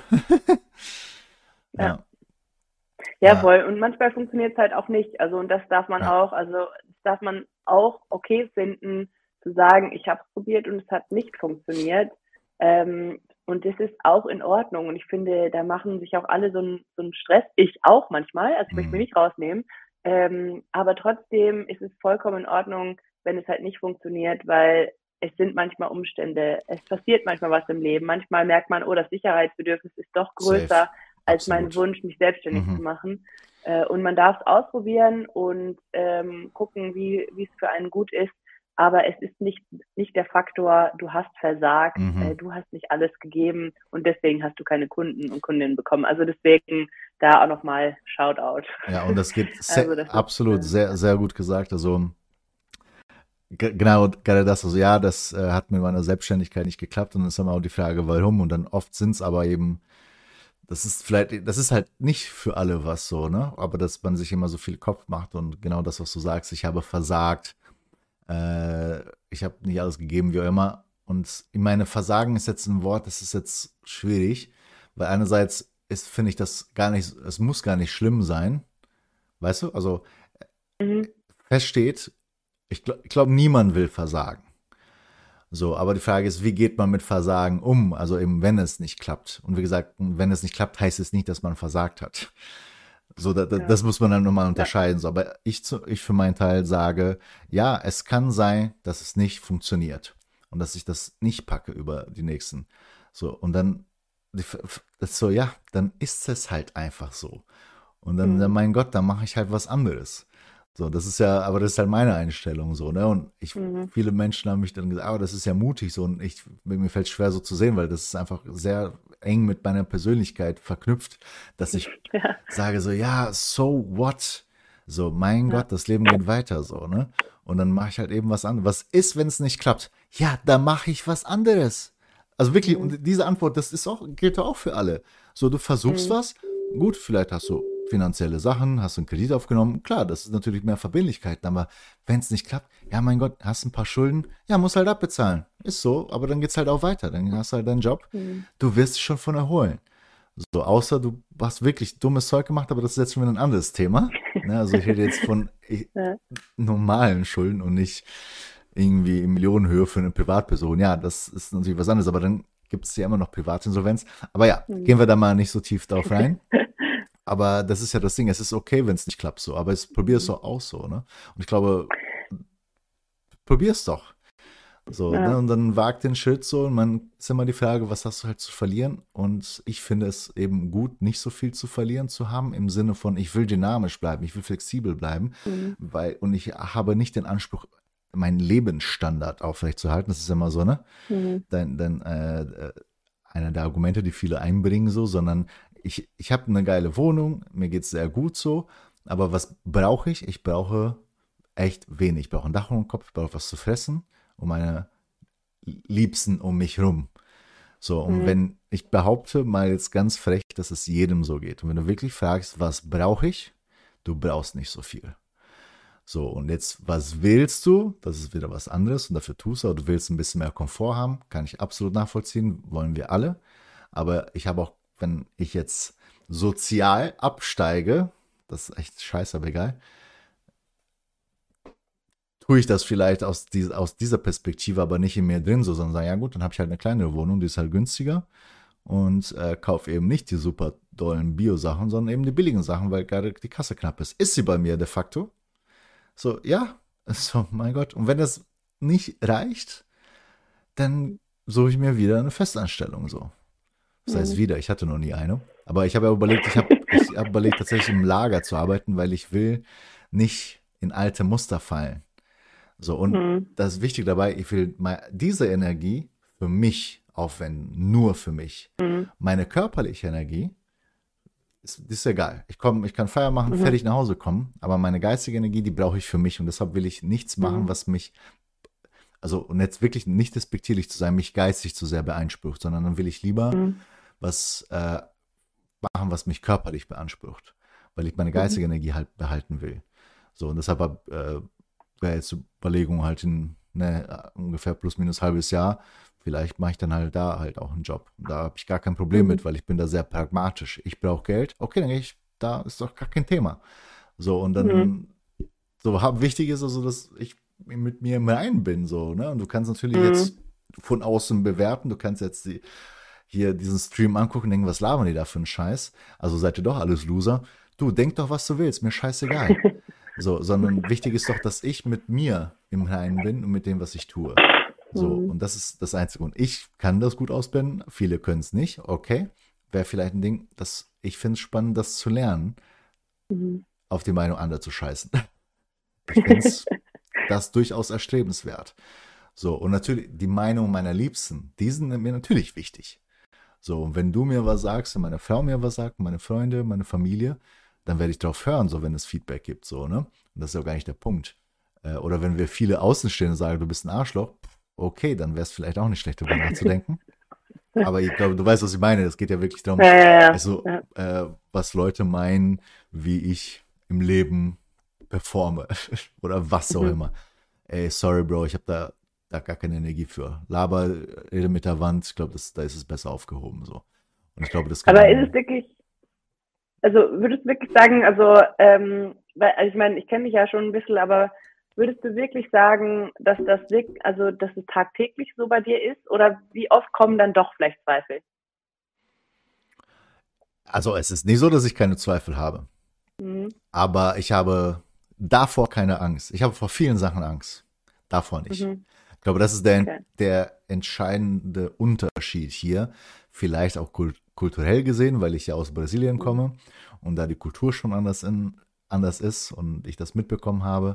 Ja. Ja, Ja, ja, voll. Und manchmal funktioniert es halt auch nicht. Und das darf man ja. auch, das darf man auch okay finden, zu sagen, ich habe es probiert und es hat nicht funktioniert. Und das ist auch in Ordnung. Und ich finde, da machen sich auch alle so einen Stress. Ich auch manchmal, also ich möchte mich Mhm. nicht rausnehmen. Aber trotzdem ist es vollkommen in Ordnung, wenn es halt nicht funktioniert, weil es sind manchmal Umstände, es passiert manchmal was im Leben. Manchmal merkt man, oh, das Sicherheitsbedürfnis ist doch Safe. größer als mein Absolut. Wunsch, mich selbstständig zu Mhm. machen. Und man darf es ausprobieren und gucken, wie es für einen gut ist. Aber es ist nicht der Faktor, du hast versagt, Mhm. du hast nicht alles gegeben und deswegen hast du keine Kunden und Kundinnen bekommen. Also deswegen da auch nochmal Shoutout. Ja, und das geht Also das ist, absolut sehr, sehr gut gesagt. Also genau, gerade das, also ja, das hat mit meiner Selbstständigkeit nicht geklappt und dann ist dann auch die Frage, warum. Und dann oft sind es aber eben, das ist halt nicht für alle was so, ne? Aber dass man sich immer so viel Kopf macht und genau das, was du sagst, ich habe versagt, ich habe nicht alles gegeben, wie auch immer. Und ich meine, Versagen ist jetzt ein Wort, das ist jetzt schwierig, weil einerseits finde ich das gar nicht, es muss gar nicht schlimm sein, weißt du? Also mhm, fest steht, ich glaube, niemand will versagen. So, aber die Frage ist, wie geht man mit Versagen um? Also eben, wenn es nicht klappt. Und wie gesagt, wenn es nicht klappt, heißt es nicht, dass man versagt hat. So, ja, das muss man dann nochmal ja, unterscheiden. So, aber ich für meinen Teil sage, ja, es kann sein, dass es nicht funktioniert und dass ich das nicht packe über die nächsten. So, und dann, das ist so, ja, dann ist es halt einfach so. Und dann, mhm, mein Gott, dann mache ich halt was anderes. So, das ist ja, aber das ist halt meine Einstellung so, ne? Und Mhm. viele Menschen haben mich dann gesagt, aber das ist ja mutig so und mir fällt es schwer so zu sehen, weil das ist einfach sehr eng mit meiner Persönlichkeit verknüpft, dass ich Ja, sage so, ja, so what? So, mein ja. Gott, das Leben geht weiter so, ne? Und dann mache ich halt eben was anderes. Was ist, wenn es nicht klappt? Ja, dann mache ich was anderes. Also wirklich, Mhm. und diese Antwort, das ist auch, gilt doch auch für alle. So, du versuchst Mhm. was, gut, vielleicht hast du finanzielle Sachen, hast du einen Kredit aufgenommen, klar, das ist natürlich mehr Verbindlichkeiten, aber wenn es nicht klappt, ja, mein Gott, hast ein paar Schulden, ja, musst halt abbezahlen. Ist so, aber dann geht's halt auch weiter, dann hast du halt deinen Job, Mhm. du wirst dich schon von erholen. So, außer du hast wirklich dummes Zeug gemacht, aber das ist jetzt schon wieder ein anderes Thema. Ne, also ich rede jetzt von Ja. normalen Schulden und nicht irgendwie in Millionenhöhe für eine Privatperson. Ja, das ist natürlich was anderes, aber dann gibt es ja immer noch Privatinsolvenz. Aber ja, Mhm. gehen wir da mal nicht so tief drauf rein. Aber das ist ja das Ding, es ist okay, wenn es nicht klappt so, aber probier es Mhm. doch auch so, ne? Und ich glaube, probier es doch. So, ne? Ja. Und dann wagt den Schritt so und man ist immer die Frage, was hast du halt zu verlieren? Und ich finde es eben gut, nicht so viel zu verlieren zu haben, im Sinne von, ich will dynamisch bleiben, ich will flexibel bleiben, Mhm. und ich habe nicht den Anspruch, meinen Lebensstandard aufrechtzuerhalten. Das ist immer so, ne? Mhm. Einer der Argumente, die viele einbringen, so, sondern ich habe eine geile Wohnung, mir geht es sehr gut so, aber was brauche ich? Ich brauche echt wenig. Ich brauche ein Dach über dem Kopf, ich brauche was zu fressen und meine Liebsten um mich rum. So, und Mhm. wenn ich behaupte mal jetzt ganz frech, dass es jedem so geht. Und wenn du wirklich fragst, was brauche ich, du brauchst nicht so viel. So, und jetzt, was willst du? Das ist wieder was anderes und dafür tust du, aber du willst ein bisschen mehr Komfort haben, kann ich absolut nachvollziehen, wollen wir alle. Aber ich habe auch, wenn ich jetzt sozial absteige, das ist echt scheiße, aber egal, tue ich das vielleicht aus dieser Perspektive, aber nicht in mir drin, so, sondern sage, ja gut, dann habe ich halt eine kleinere Wohnung, die ist halt günstiger und kaufe eben nicht die super dollen Bio-Sachen, sondern eben die billigen Sachen, weil gerade die Kasse knapp ist. Ist sie bei mir de facto? So, ja, so, mein Gott. Und wenn das nicht reicht, dann suche ich mir wieder eine Festanstellung, so. Das heißt Mhm. wieder, ich hatte noch nie eine. Aber ich habe ja überlegt, ich hab überlegt, tatsächlich im Lager zu arbeiten, weil ich will nicht in alte Muster fallen. So, und Mhm. das ist wichtig dabei, ich will mal diese Energie für mich aufwenden, nur für mich. Mhm. Meine körperliche Energie ist egal. Ich kann Feier machen, Mhm. fertig nach Hause kommen, aber meine geistige Energie, die brauche ich für mich und deshalb will ich nichts machen, Mhm. was mich, also und jetzt wirklich nicht despektierlich zu sein, mich geistig zu sehr beansprucht, sondern dann will ich lieber Mhm. was machen, was mich körperlich beansprucht, weil ich meine Mhm. geistige Energie halt behalten will. So, und deshalb wäre jetzt die Überlegung halt in ungefähr plus minus halbes Jahr, vielleicht mache ich dann halt da halt auch einen Job. Und da habe ich gar kein Problem Mhm. mit, weil ich bin da sehr pragmatisch. Ich brauche Geld, okay, dann gehe ich, da ist doch gar kein Thema. So, und Mhm. dann, wichtig ist also, dass ich mit mir im Reinen bin, so, ne? Und du kannst natürlich Mhm. jetzt von außen bewerten, du kannst jetzt hier diesen Stream angucken und denken, was labern die da für einen Scheiß? Also seid ihr doch alles Loser. Du, denk doch, was du willst, mir scheißegal. So, sondern wichtig ist doch, dass ich mit mir im Reinen bin und mit dem, was ich tue. So, Mhm. und das ist das Einzige. Und ich kann das gut ausblenden, viele können es nicht, okay. Wäre vielleicht ein Ding, dass ich finde es spannend, das zu lernen, Mhm. auf die Meinung anderer zu scheißen. Ich finde es das durchaus erstrebenswert. So, und natürlich die Meinung meiner Liebsten, die sind mir natürlich wichtig. So, und wenn du mir was sagst, wenn meine Frau mir was sagt, meine Freunde, meine Familie, dann werde ich darauf hören, so wenn es Feedback gibt, so, ne? Und das ist ja gar nicht der Punkt. Oder wenn wir viele Außenstehende sagen, du bist ein Arschloch, okay, dann wäre es vielleicht auch nicht schlecht, darüber nachzudenken. Aber ich glaube, du weißt, was ich meine. Es geht ja wirklich darum, Ja, ja, ja. also, Ja. was Leute meinen, wie ich im Leben performe oder was auch Mhm. immer. Ey, sorry, Bro, ich habe da gar keine Energie für. Laber, rede mit der Wand, ich glaube, da ist es besser aufgehoben so. Und ich glaube, das kann Aber ist es man. wirklich, also würdest du wirklich sagen, also, weil, also ich meine, ich kenne dich ja schon ein bisschen, aber würdest du wirklich sagen, dass das wirklich, also dass es tagtäglich so bei dir ist? Oder wie oft kommen dann doch vielleicht Zweifel? Also, es ist nicht so, dass ich keine Zweifel habe. Mhm. Aber ich habe davor keine Angst. Ich habe vor vielen Sachen Angst. Davor nicht. Mhm. Ich glaube, das ist Okay. der entscheidende Unterschied hier. Vielleicht auch kulturell gesehen, weil ich ja aus Brasilien Mhm. komme und da die Kultur schon anders ist und ich das mitbekommen habe.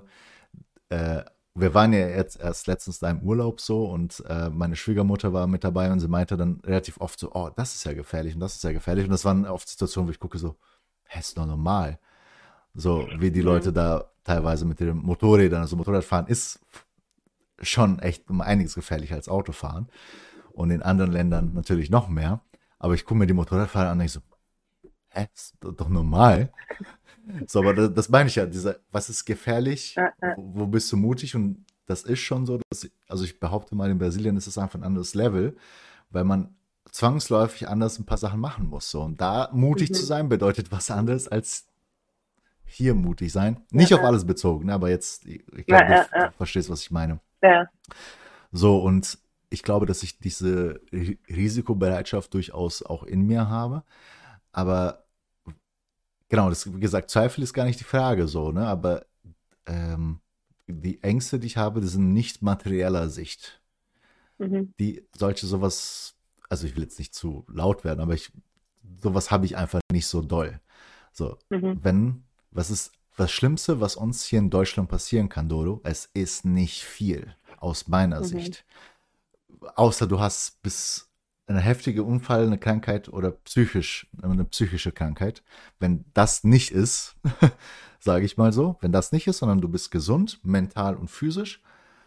Wir waren ja jetzt erst letztens da im Urlaub so und meine Schwiegermutter war mit dabei und sie meinte dann relativ oft so, oh, das ist ja gefährlich und das ist ja gefährlich. Und das waren oft Situationen, wo ich gucke so, hä, ist doch normal. So wie die Leute Mhm. da teilweise mit den Motorrädern, also Motorradfahren ist schon echt um einiges gefährlicher als Autofahren. Und in anderen Ländern natürlich noch mehr. Aber ich gucke mir die Motorradfahrer an und denke so, hä, ist doch normal. So, aber das meine ich ja, was ist gefährlich, Ja, ja. wo bist du mutig? Und das ist schon so, also ich behaupte mal, in Brasilien ist es einfach ein anderes Level, weil man zwangsläufig anders ein paar Sachen machen muss. So. Und da mutig zu Mhm. sein, bedeutet was anderes als hier mutig sein. Ja, Nicht auf ja. alles bezogen, ne, aber jetzt, ich Ja, glaube, ja, du ja. verstehst, was ich meine. Ja. So, und ich glaube, dass ich diese Risikobereitschaft durchaus auch in mir habe. Aber genau, das, wie gesagt, Zweifel ist gar nicht die Frage so, ne? Aber die Ängste, die ich habe, die sind nicht materieller Sicht. Mhm. Die solche sowas, also ich will jetzt nicht zu laut werden, aber sowas habe ich einfach nicht so doll. So, Mhm. was ist das Schlimmste, was uns hier in Deutschland passieren kann, Dodo? Es ist nicht viel, aus meiner Mhm. Sicht. Außer du hast bis eine heftige Unfall, eine Krankheit oder eine psychische Krankheit. Wenn das nicht ist, sage ich mal so, wenn das nicht ist, sondern du bist gesund, mental und physisch,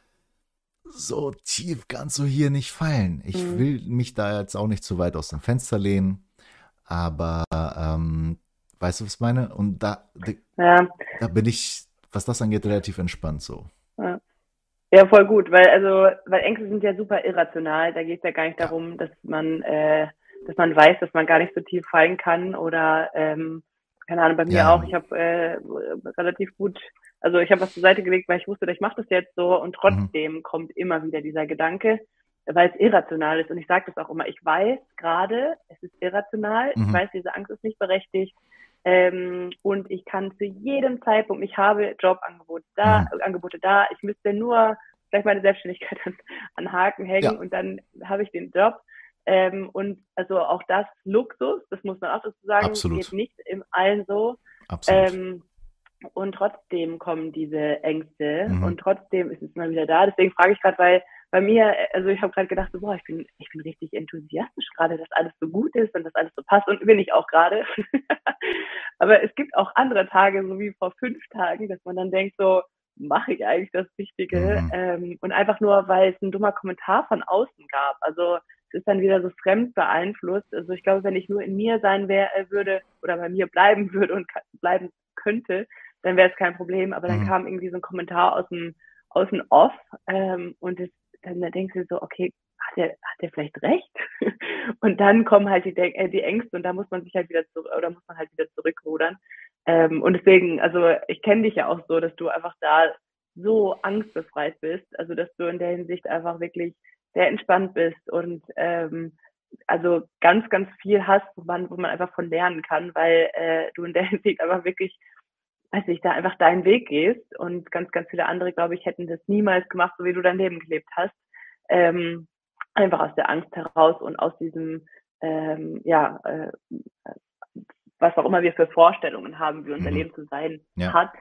so tief kannst du hier nicht fallen. Ich Mhm. will mich da jetzt auch nicht zu weit aus dem Fenster lehnen, aber weißt du, was ich meine? Und Ja. da bin ich, was das angeht, relativ entspannt so. Ja. Ja, voll gut, weil Ängste sind ja super irrational. Da geht es ja gar nicht Ja, darum, dass man weiß, dass man gar nicht so tief fallen kann oder keine Ahnung, bei ja, mir auch. ja. Ich habe relativ gut, also ich habe was zur Seite gelegt, weil ich wusste, ich mache das jetzt so und Mhm. trotzdem kommt immer wieder dieser Gedanke, weil es irrational ist. Und ich sage das auch immer, ich weiß gerade, es ist irrational, ich Mhm. weiß, diese Angst ist nicht berechtigt, und ich kann zu jedem Zeitpunkt, ich habe Mhm. Angebote da, ich müsste nur vielleicht meine Selbstständigkeit an Haken hängen Ja, und dann habe ich den Job. Und also auch das Luxus, das muss man auch dazu sagen, geht absolut. nicht im allen so. Absolut. Ähm, und trotzdem kommen diese Ängste Mhm. und trotzdem ist es immer wieder da. Deswegen frage ich gerade, weil bei mir, also ich habe gerade gedacht, so, boah, ich bin richtig enthusiastisch gerade, dass alles so gut ist und dass alles so passt und bin ich auch gerade. Aber es gibt auch andere Tage, so wie vor 5 Tagen, dass man dann denkt, so, mache ich eigentlich das Richtige? Mhm. Und einfach nur, weil es ein dummer Kommentar von außen gab. Also es ist dann wieder so fremd beeinflusst. Also ich glaube, wenn ich nur in mir sein würde oder bei mir bleiben würde und bleiben könnte, dann wäre es kein Problem. Aber dann Mhm. kam irgendwie so ein Kommentar aus dem Off und dann denkst du so, okay, hat der vielleicht recht? Und dann kommen halt die Ängste und da muss man sich halt wieder oder muss man halt wieder zurückrudern. Und deswegen, also ich kenne dich ja auch so, dass du einfach da so angstbefreit bist, also dass du in der Hinsicht einfach wirklich sehr entspannt bist und also ganz, ganz viel hast, wo man einfach von lernen kann, weil du in der Hinsicht einfach wirklich, weiß nicht, da einfach deinen Weg gehst und ganz, ganz viele andere, glaube ich, hätten das niemals gemacht, so wie du dein Leben gelebt hast. Ähm, einfach aus der Angst heraus und aus diesem, ja, was auch immer wir für Vorstellungen haben, wie unser Mhm. Leben zu sein Ja. hat.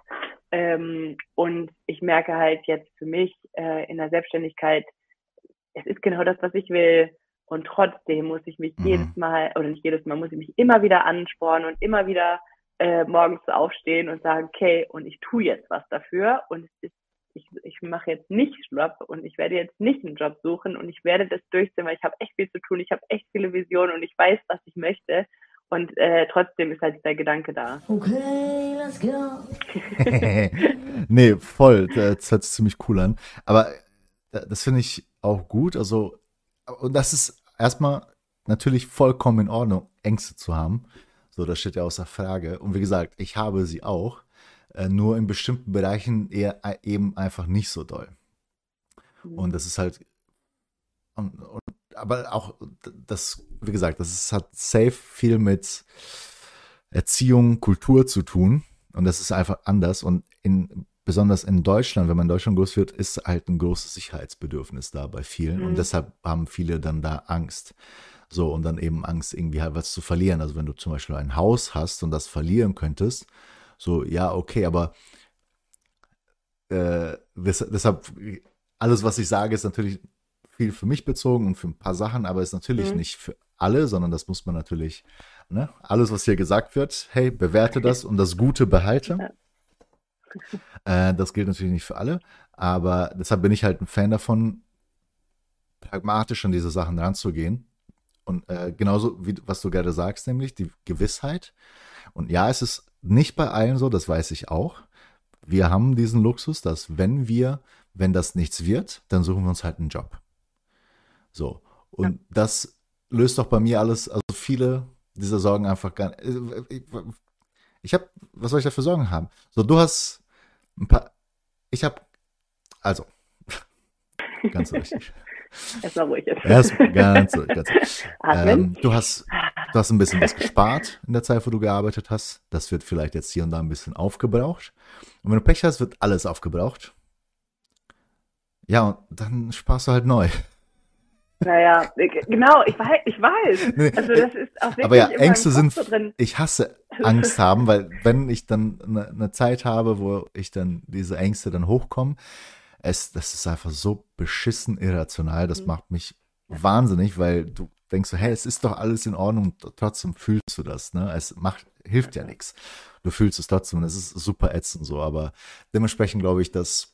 Und ich merke halt jetzt für mich in der Selbstständigkeit, es ist genau das, was ich will. Und trotzdem muss ich mich Mhm. oder nicht jedes Mal, muss ich mich immer wieder anspornen und immer wieder morgens aufstehen und sagen, okay, und ich tue jetzt was dafür. Und ich mache jetzt nicht Schlapp und ich werde jetzt nicht einen Job suchen und ich werde das durchziehen, weil ich habe echt viel zu tun, ich habe echt viele Visionen und ich weiß, was ich möchte. Und trotzdem ist halt der Gedanke da. Okay, let's go. Nee, voll. Das hört sich ziemlich cool an. Aber das finde ich auch gut. Also, und das ist erstmal natürlich vollkommen in Ordnung, Ängste zu haben. So, das steht ja außer Frage. Und wie gesagt, ich habe sie auch. Nur in bestimmten Bereichen eher eben einfach nicht so doll. Und das ist halt, aber auch das, wie gesagt, hat safe viel mit Erziehung, Kultur zu tun. Und das ist einfach anders. Und besonders in Deutschland, wenn man in Deutschland groß wird, ist halt ein großes Sicherheitsbedürfnis da bei vielen. Und Mhm. deshalb haben viele dann da Angst. So, und dann eben Angst, irgendwie halt was zu verlieren. Also wenn du zum Beispiel ein Haus hast und das verlieren könntest, So, ja, okay, aber deshalb, alles, was ich sage, ist natürlich viel für mich bezogen und für ein paar Sachen, aber ist natürlich nicht für alle, sondern das muss man natürlich, ne, alles, was hier gesagt wird, hey, bewerte das und das Gute behalte. Das gilt natürlich nicht für alle, aber deshalb bin ich halt ein Fan davon, pragmatisch an diese Sachen ranzugehen. Und genauso wie was du gerade sagst, nämlich die Gewissheit. Und ja, es ist nicht bei allen so, das weiß ich auch. Wir haben diesen Luxus, dass wenn das nichts wird, dann suchen wir uns halt einen Job. So. Und das löst doch bei mir alles, also viele dieser Sorgen einfach gar nicht. Was soll ich da für Sorgen haben? So, du hast ein paar, also, ganz richtig. Erstmal ruhig jetzt. Ganz ruhig. Du hast ein bisschen was gespart in der Zeit, wo du gearbeitet hast. Das wird vielleicht jetzt hier und da ein bisschen aufgebraucht. Und wenn du Pech hast, wird alles aufgebraucht. Ja, und dann sparst du halt neu. Naja, genau, ich weiß. Also das ist auch wirklich aber ja, in meinem Ängste Kopf sind, so drin. ich hasse Angst haben, weil wenn ich dann eine Zeit habe, wo ich dann diese Ängste dann hochkommen, das ist einfach so beschissen irrational, das macht mich wahnsinnig, weil du denkst so, hey, es ist doch alles in Ordnung, und trotzdem fühlst du das, ne? Hilft ja nichts. Du fühlst es trotzdem und es ist super ätzend so, aber dementsprechend glaube ich, dass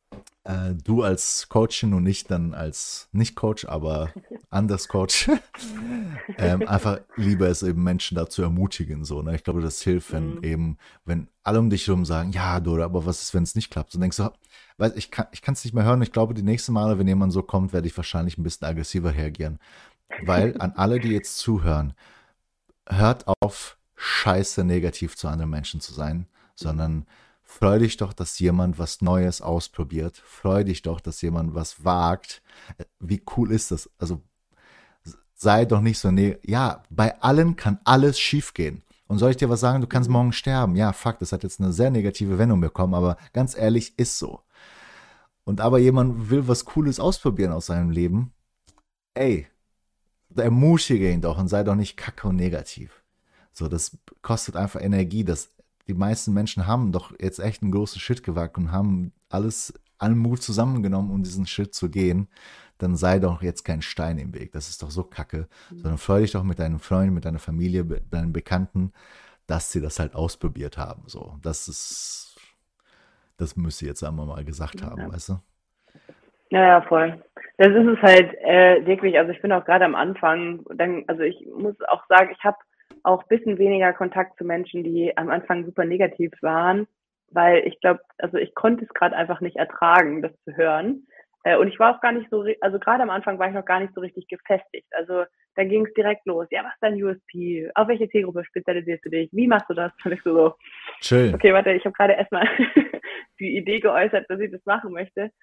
du als Coachin und ich dann als Nicht-Coach, aber anders Coach, einfach lieber es eben Menschen dazu ermutigen, so, ne? Ich glaube, das hilft, wenn alle um dich herum sagen, ja, Dora, aber was ist, wenn es nicht klappt? Und denkst du, ich kann es nicht mehr hören. Ich glaube, die nächste Male, wenn jemand so kommt, werde ich wahrscheinlich ein bisschen aggressiver reagieren. Weil an alle, die jetzt zuhören, hört auf, scheiße negativ zu anderen Menschen zu sein, sondern freu dich doch, dass jemand was Neues ausprobiert. Freu dich doch, dass jemand was wagt. Wie cool ist das? Also sei doch nicht so, ja, bei allen kann alles schiefgehen. Und soll ich dir was sagen, du kannst morgen sterben. Ja, fuck, das hat jetzt eine sehr negative Wendung bekommen, aber ganz ehrlich, ist so. Und aber jemand will was Cooles ausprobieren aus seinem Leben. Ey, ermutige ihn doch und sei doch nicht kacke und negativ. So, das kostet einfach Energie. Die meisten Menschen haben doch jetzt echt einen großen Schritt gewagt und haben allen Mut zusammengenommen, um diesen Schritt zu gehen. Dann sei doch jetzt kein Stein im Weg. Das ist doch so kacke. Sondern freu dich doch mit deinen Freunden, mit deiner Familie, mit deinen Bekannten, dass sie das halt ausprobiert haben. So, das müsste jetzt einmal mal gesagt haben, weißt du? Ja, voll. Das ist es halt wirklich, also ich bin auch gerade am Anfang, also ich muss auch sagen, ich habe auch ein bisschen weniger Kontakt zu Menschen, die am Anfang super negativ waren, weil ich glaube, also ich konnte es gerade einfach nicht ertragen, das zu hören. Und ich war auch gar nicht so, also gerade am Anfang war ich noch gar nicht so richtig gefestigt. Also dann ging es direkt los. Ja, was ist dein USP? Auf welche Zielgruppe spezialisierst du dich? Wie machst du das? Und ich so, chill. Okay, warte, ich habe gerade erstmal die Idee geäußert, dass ich das machen möchte.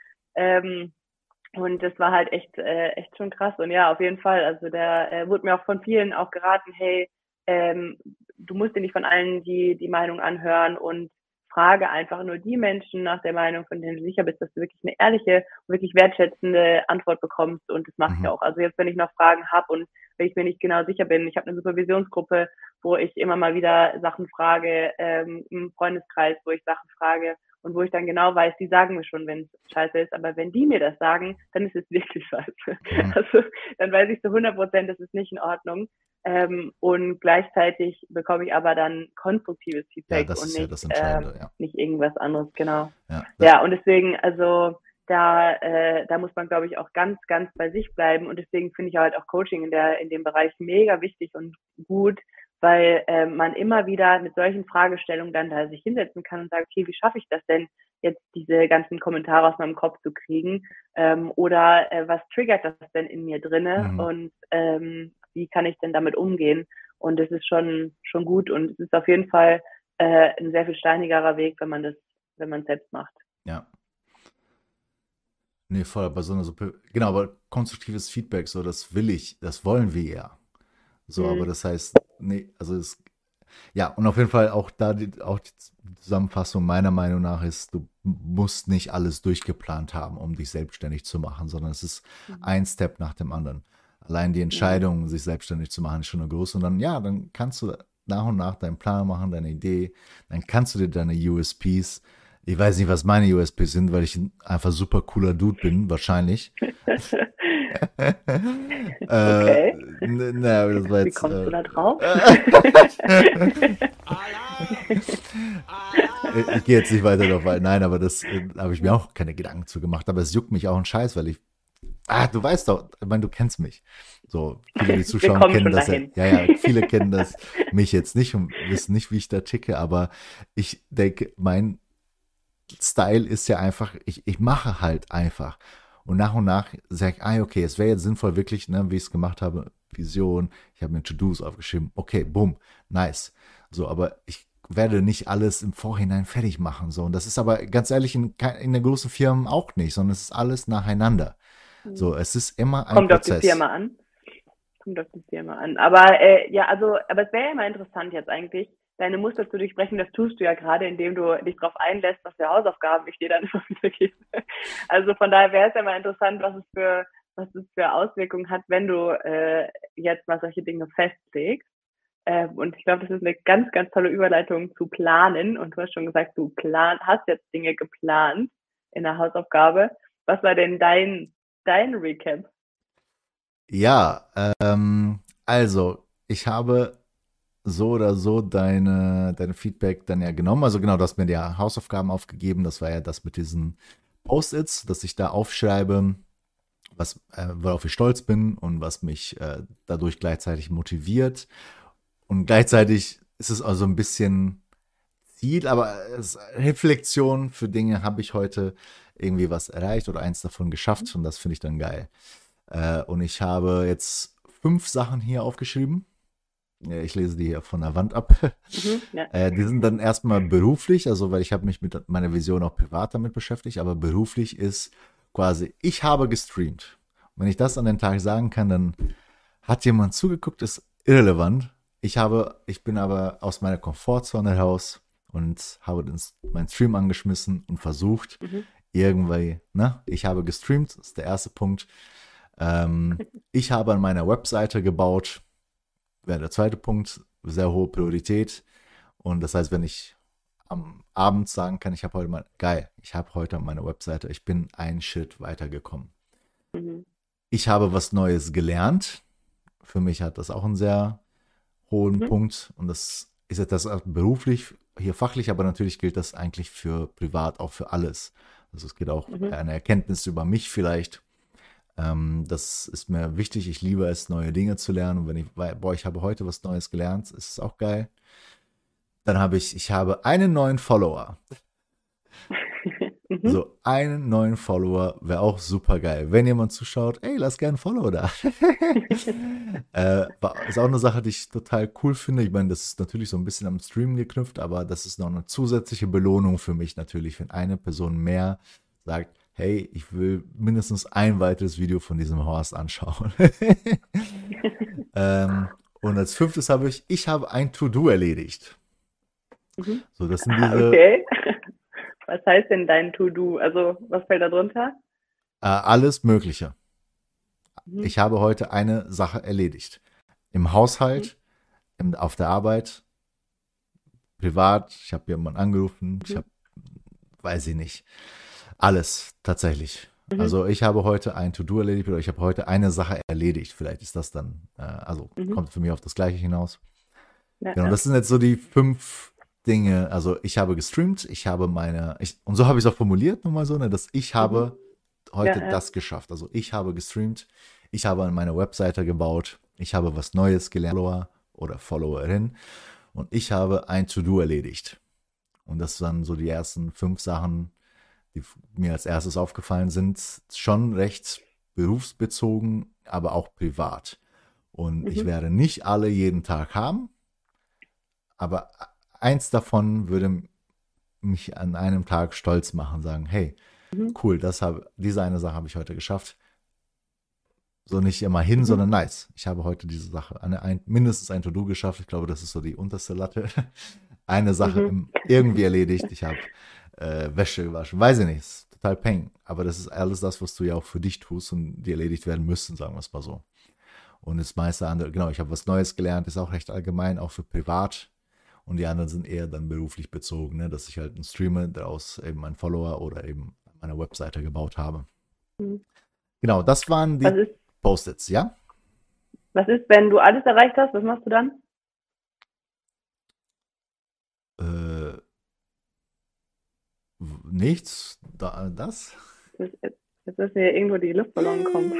Und das war halt echt schon krass. Und ja, auf jeden Fall. Also da wurde mir auch von vielen auch geraten, hey, du musst dir nicht von allen die Meinung anhören und frage einfach nur die Menschen nach der Meinung, von denen du sicher bist, dass du wirklich eine ehrliche, wirklich wertschätzende Antwort bekommst. Und das mache ich auch. Also jetzt, wenn ich noch Fragen habe und wenn ich mir nicht genau sicher bin, ich habe eine Supervisionsgruppe, wo ich immer mal wieder Sachen frage, im Freundeskreis, wo ich Sachen frage und wo ich dann genau weiß, die sagen mir schon, wenn es scheiße ist, aber wenn die mir das sagen, dann ist es wirklich scheiße. Also dann weiß ich zu 100%, das ist nicht in Ordnung. Und gleichzeitig bekomme ich aber dann konstruktives Feedback das und ist nicht, ja das Entscheidende, nicht irgendwas anderes, genau. Ja, Und deswegen, also da muss man, glaube ich, auch ganz, ganz bei sich bleiben. Und deswegen finde ich halt auch Coaching in dem Bereich mega wichtig und gut, weil man immer wieder mit solchen Fragestellungen dann da sich hinsetzen kann und sagt, okay, wie schaffe ich das denn, jetzt diese ganzen Kommentare aus meinem Kopf zu kriegen? Oder was triggert das denn in mir drinne? Und wie kann ich denn damit umgehen? Und das ist schon gut und es ist auf jeden Fall ein sehr viel steinigerer Weg, wenn man es selbst macht. Ja. Nee, voll, aber so eine genau, aber konstruktives Feedback, so, das wollen wir ja. So, aber das heißt, nee, also ja, und auf jeden Fall auch die Zusammenfassung meiner Meinung nach ist, du musst nicht alles durchgeplant haben, um dich selbstständig zu machen, sondern es ist ein Step nach dem anderen. Allein die Entscheidung, sich selbstständig zu machen, ist schon eine große. Und dann, ja, dann kannst du nach und nach deinen Plan machen, deine Idee, dann kannst du dir deine USPs, ich weiß nicht, was meine USPs sind, weil ich ein einfach super cooler Dude bin, wahrscheinlich. Okay. Naja, das war Wie jetzt. kommst du da drauf? Ich gehe jetzt nicht weiter drauf ein. Nein, aber das habe ich mir auch keine Gedanken zu gemacht. Aber es juckt mich auch ein Scheiß, weil ich. Du weißt doch, ich meine, du kennst mich. So, viele, die Wir Zuschauer kommen kennen schon das dahin. ja, viele kennen das, mich jetzt nicht und wissen nicht, wie ich da ticke, aber ich denke, mein Style ist ja einfach, ich mache halt einfach. Und nach sage ich, okay, es wäre jetzt sinnvoll, wirklich, ne, wie ich es gemacht habe, Vision, ich habe mir To-Dos aufgeschrieben, okay, boom, nice. So, aber ich werde nicht alles im Vorhinein fertig machen. So, und das ist aber ganz ehrlich in den großen Firmen auch nicht, sondern es ist alles nacheinander. So, es ist immer ein Kommt auf die Prozess. Firma an. Kommt auf die Firma an. Aber ja, aber es wäre ja mal interessant jetzt eigentlich, deine Muster zu durchbrechen. Das tust du ja gerade, indem du dich darauf einlässt, was für Hausaufgaben ich dir dann immer wieder gebe. Also von daher wäre es ja mal interessant, was es für Auswirkungen hat, wenn du jetzt mal solche Dinge festlegst. Und ich glaube, das ist eine ganz, ganz tolle Überleitung zu planen. Und du hast schon gesagt, hast jetzt Dinge geplant in der Hausaufgabe. Was war denn dein Recap? Ja, also, ich habe so oder so deine Feedback dann ja genommen. Also genau, du hast mir die Hausaufgaben aufgegeben. Das war ja das mit diesen Post-its, dass ich da aufschreibe, worauf ich stolz bin und was mich dadurch gleichzeitig motiviert. Und gleichzeitig ist es also ein bisschen Ziel, aber Reflexion für Dinge, habe ich heute irgendwie was erreicht oder eins davon geschafft und das finde ich dann geil. Und ich habe jetzt 5 Sachen hier aufgeschrieben. Ja, ich lese die hier von der Wand ab. Ja. Die sind dann erstmal beruflich, also weil ich habe mich mit meiner Vision auch privat damit beschäftigt, aber beruflich ist quasi, ich habe gestreamt. Und wenn ich das an den Tag sagen kann, dann hat jemand zugeguckt, ist irrelevant. Ich bin aber aus meiner Komfortzone heraus und habe meinen Stream angeschmissen und versucht, irgendwie, ne, ich habe gestreamt, das ist der erste Punkt. Ich habe an meiner Webseite gebaut, wäre der zweite Punkt, sehr hohe Priorität. Und das heißt, wenn ich am Abend sagen kann, ich habe heute an meiner Webseite, ich bin einen Schritt weitergekommen. Ich habe was Neues gelernt. Für mich hat das auch einen sehr hohen Punkt. Und das ist jetzt das beruflich, hier fachlich, aber natürlich gilt das eigentlich für privat, auch für alles. Also es geht auch eine Erkenntnis über mich vielleicht. Das ist mir wichtig. Ich liebe es, neue Dinge zu lernen. Und wenn ich habe heute was Neues gelernt, ist es auch geil. Dann habe ich habe einen neuen Follower. So, einen neuen Follower wäre auch super geil. Wenn jemand zuschaut, ey, lass gerne ein Follow da. Ist auch eine Sache, die ich total cool finde. Ich meine, das ist natürlich so ein bisschen am Stream geknüpft, aber das ist noch eine zusätzliche Belohnung für mich natürlich, wenn eine Person mehr sagt, hey, ich will mindestens ein weiteres Video von diesem Horst anschauen. Und als 5. habe ich habe ein To-Do erledigt. So, das sind diese. Okay. Was heißt denn dein To-Do? Also, was fällt da drunter? Alles Mögliche. Ich habe heute eine Sache erledigt. Im Haushalt, auf der Arbeit, privat, ich habe jemanden angerufen, weiß ich nicht. Alles, tatsächlich. Also ich habe heute ein To-Do erledigt oder ich habe heute eine Sache erledigt. Vielleicht ist das dann, kommt für mich auf das Gleiche hinaus. Ja, genau, das sind jetzt so die 5 Dinge. Also ich habe gestreamt, und so habe ich es auch formuliert, nur mal so, ne, dass ich habe heute das geschafft. Also ich habe gestreamt, ich habe an meiner Webseite gebaut, ich habe was Neues gelernt, Follower oder Followerin, und ich habe ein To-Do erledigt. Und das waren so die ersten 5 Sachen, die mir als erstes aufgefallen sind, schon recht berufsbezogen, aber auch privat. Und ich werde nicht alle jeden Tag haben, aber eins davon würde mich an einem Tag stolz machen, sagen, hey, cool, diese eine Sache habe ich heute geschafft. So nicht immer hin, sondern nice. Ich habe heute diese Sache, mindestens ein To-Do geschafft. Ich glaube, das ist so die unterste Latte. Eine Sache irgendwie erledigt. Ich habe Wäsche gewaschen. Weiß ich nicht, ist total peng. Aber das ist alles das, was du ja auch für dich tust und die erledigt werden müssen, sagen wir es mal so. Und das meiste andere, genau, ich habe was Neues gelernt, ist auch recht allgemein, auch für privat. Und die anderen sind eher dann beruflich bezogen, ne? Dass ich halt einen Streamer daraus eben einen Follower oder eben meine Webseite gebaut habe. Mhm. Genau, das waren Was die ist, Post-its, ja? was ist, wenn du alles erreicht hast? Was machst du dann? Äh, nichts, das? Jetzt müssen hier irgendwo die Luftballon kommen.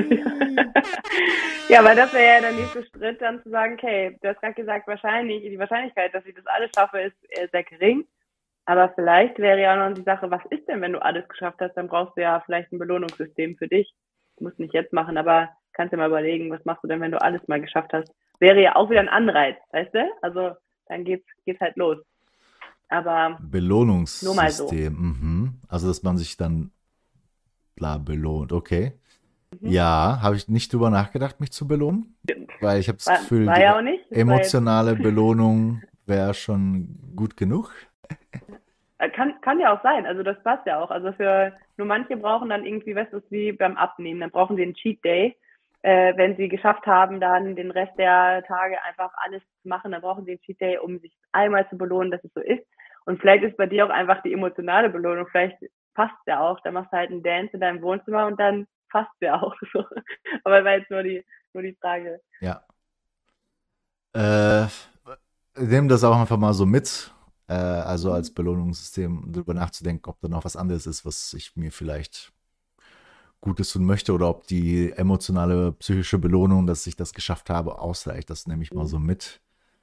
Ja, weil das wäre ja der nächste Schritt, dann zu sagen, okay, du hast gerade gesagt, die Wahrscheinlichkeit, dass ich das alles schaffe, ist sehr gering. Aber vielleicht wäre ja noch die Sache, was ist denn, wenn du alles geschafft hast? Dann brauchst du ja vielleicht ein Belohnungssystem für dich. Du musst nicht jetzt machen, aber kannst dir mal überlegen, was machst du denn, wenn du alles mal geschafft hast? Wäre ja auch wieder ein Anreiz, weißt du? Also dann geht's halt los. Aber nur mal so. Belohnungssystem, mhm. Also, dass man sich dann klar belohnt, okay. Mhm. Ja, habe ich nicht drüber nachgedacht, mich zu belohnen, weil ich habe das Gefühl, War die ja auch nicht. Das war jetzt, emotionale Belohnung wäre schon gut genug. kann ja auch sein. Also das passt ja auch. Also nur manche brauchen dann irgendwie, weißt du, es ist wie beim Abnehmen. Dann brauchen sie einen Cheat Day. Wenn sie geschafft haben, dann den Rest der Tage einfach alles zu machen, dann brauchen sie einen Cheat Day, um sich einmal zu belohnen, dass es so ist. Und vielleicht ist bei dir auch einfach die emotionale Belohnung. Vielleicht passt ja auch. Dann machst du halt einen Dance in deinem Wohnzimmer und dann passt ja auch so. Aber war jetzt nur die Frage. Ja. Äh, Nimm das auch einfach mal so mit, also als Belohnungssystem, darüber nachzudenken, ob da noch was anderes ist, was ich mir vielleicht Gutes tun möchte oder ob die emotionale, psychische Belohnung, dass ich das geschafft habe, ausreicht. Das nehme ich mal so mit.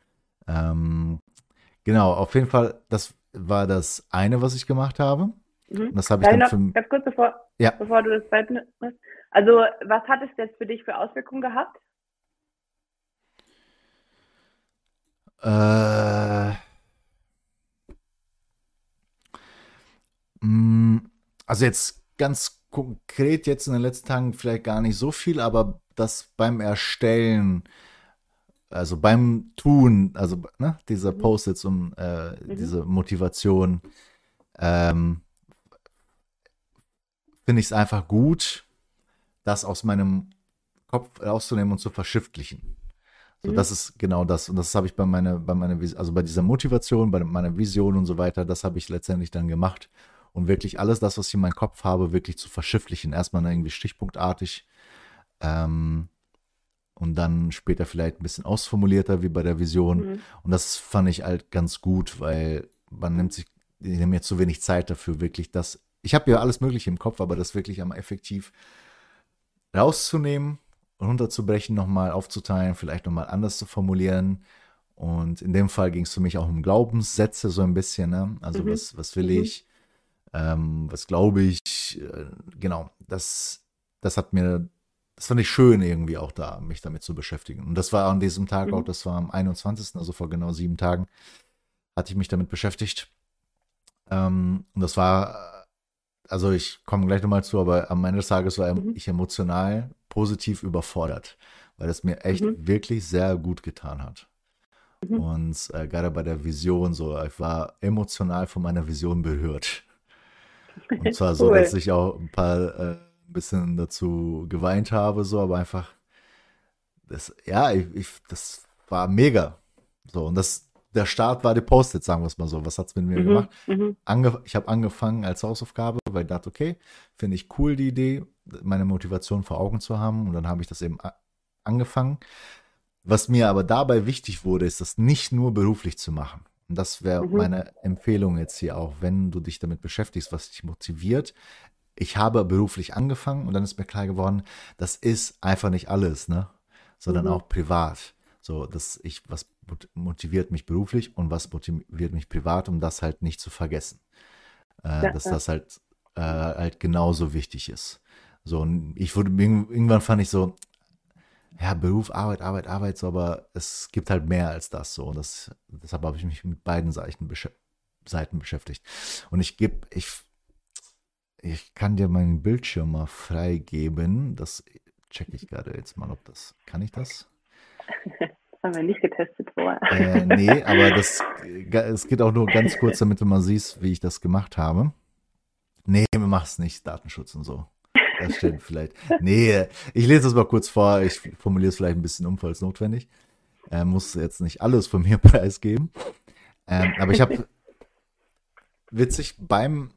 Genau, auf jeden Fall, das war das eine, was ich gemacht habe. Und das habe ich Darf ich dann noch ganz kurz, ja, bevor du das zweite machst? Also, was hat es jetzt für dich für Auswirkungen gehabt? äh, mh, also jetzt ganz konkret jetzt in den letzten Tagen vielleicht gar nicht so viel, aber das beim Erstellen, also beim Tun, also ne, dieser Post-its und diese Motivation, ähm, finde ich es einfach gut, das aus meinem Kopf rauszunehmen und zu verschriftlichen. So, das ist genau das. Und das habe ich also bei dieser Motivation, bei meiner Vision und so weiter, das habe ich letztendlich dann gemacht. Und wirklich alles das, was ich in meinem Kopf habe, wirklich zu verschriftlichen. Erstmal irgendwie stichpunktartig und dann später vielleicht ein bisschen ausformulierter wie bei der Vision. Und das fand ich halt ganz gut, weil ich nehme mir zu wenig Zeit dafür, wirklich das. Ich habe ja alles Mögliche im Kopf, aber das wirklich am effektiv rauszunehmen, runterzubrechen, nochmal aufzuteilen, vielleicht nochmal anders zu formulieren. Und in dem Fall ging es für mich auch um Glaubenssätze so ein bisschen. Ne? Also was will ich? Was glaube ich? Genau, das fand ich schön irgendwie auch da, mich damit zu beschäftigen. Und das war an diesem Tag auch, das war am 21., also vor genau 7 Tagen, hatte ich mich damit beschäftigt. Und das war, also ich komme gleich nochmal zu, aber am Ende des Tages war ich emotional positiv überfordert, weil es mir echt wirklich sehr gut getan hat. Und gerade bei der Vision so, ich war emotional von meiner Vision berührt. Und zwar so, dass ich auch ein bisschen dazu geweint habe, so, aber einfach, das war mega. So, und der Start war die Post-it, sagen wir es mal so. Was hat es mit mir gemacht? Ich habe angefangen als Hausaufgabe, weil ich dachte, okay, finde ich cool die Idee, meine Motivation vor Augen zu haben. Und dann habe ich das eben angefangen. Was mir aber dabei wichtig wurde, ist, das nicht nur beruflich zu machen. Und das wäre meine Empfehlung jetzt hier auch, wenn du dich damit beschäftigst, was dich motiviert. Ich habe beruflich angefangen und dann ist mir klar geworden, das ist einfach nicht alles, ne? Sondern auch privat. So, was motiviert mich beruflich und was motiviert mich privat, um das halt nicht zu vergessen. Dass das halt genauso wichtig ist. So, und irgendwann fand ich so, ja, Beruf, Arbeit, so, aber es gibt halt mehr als das so. Und deshalb habe ich mich mit beiden Seiten beschäftigt. Und ich kann dir meinen Bildschirm mal freigeben. Das checke ich gerade jetzt mal, kann ich das? Das haben wir nicht getestet vorher. Nee, aber es geht auch nur ganz kurz, damit du mal siehst, wie ich das gemacht habe. Nee, wir machen es nicht, Datenschutz und so. Das stimmt vielleicht. Nee, ich lese das mal kurz vor. Ich formuliere es vielleicht ein bisschen falls notwendig. Muss jetzt nicht alles von mir preisgeben. Aber ich habe witzig beim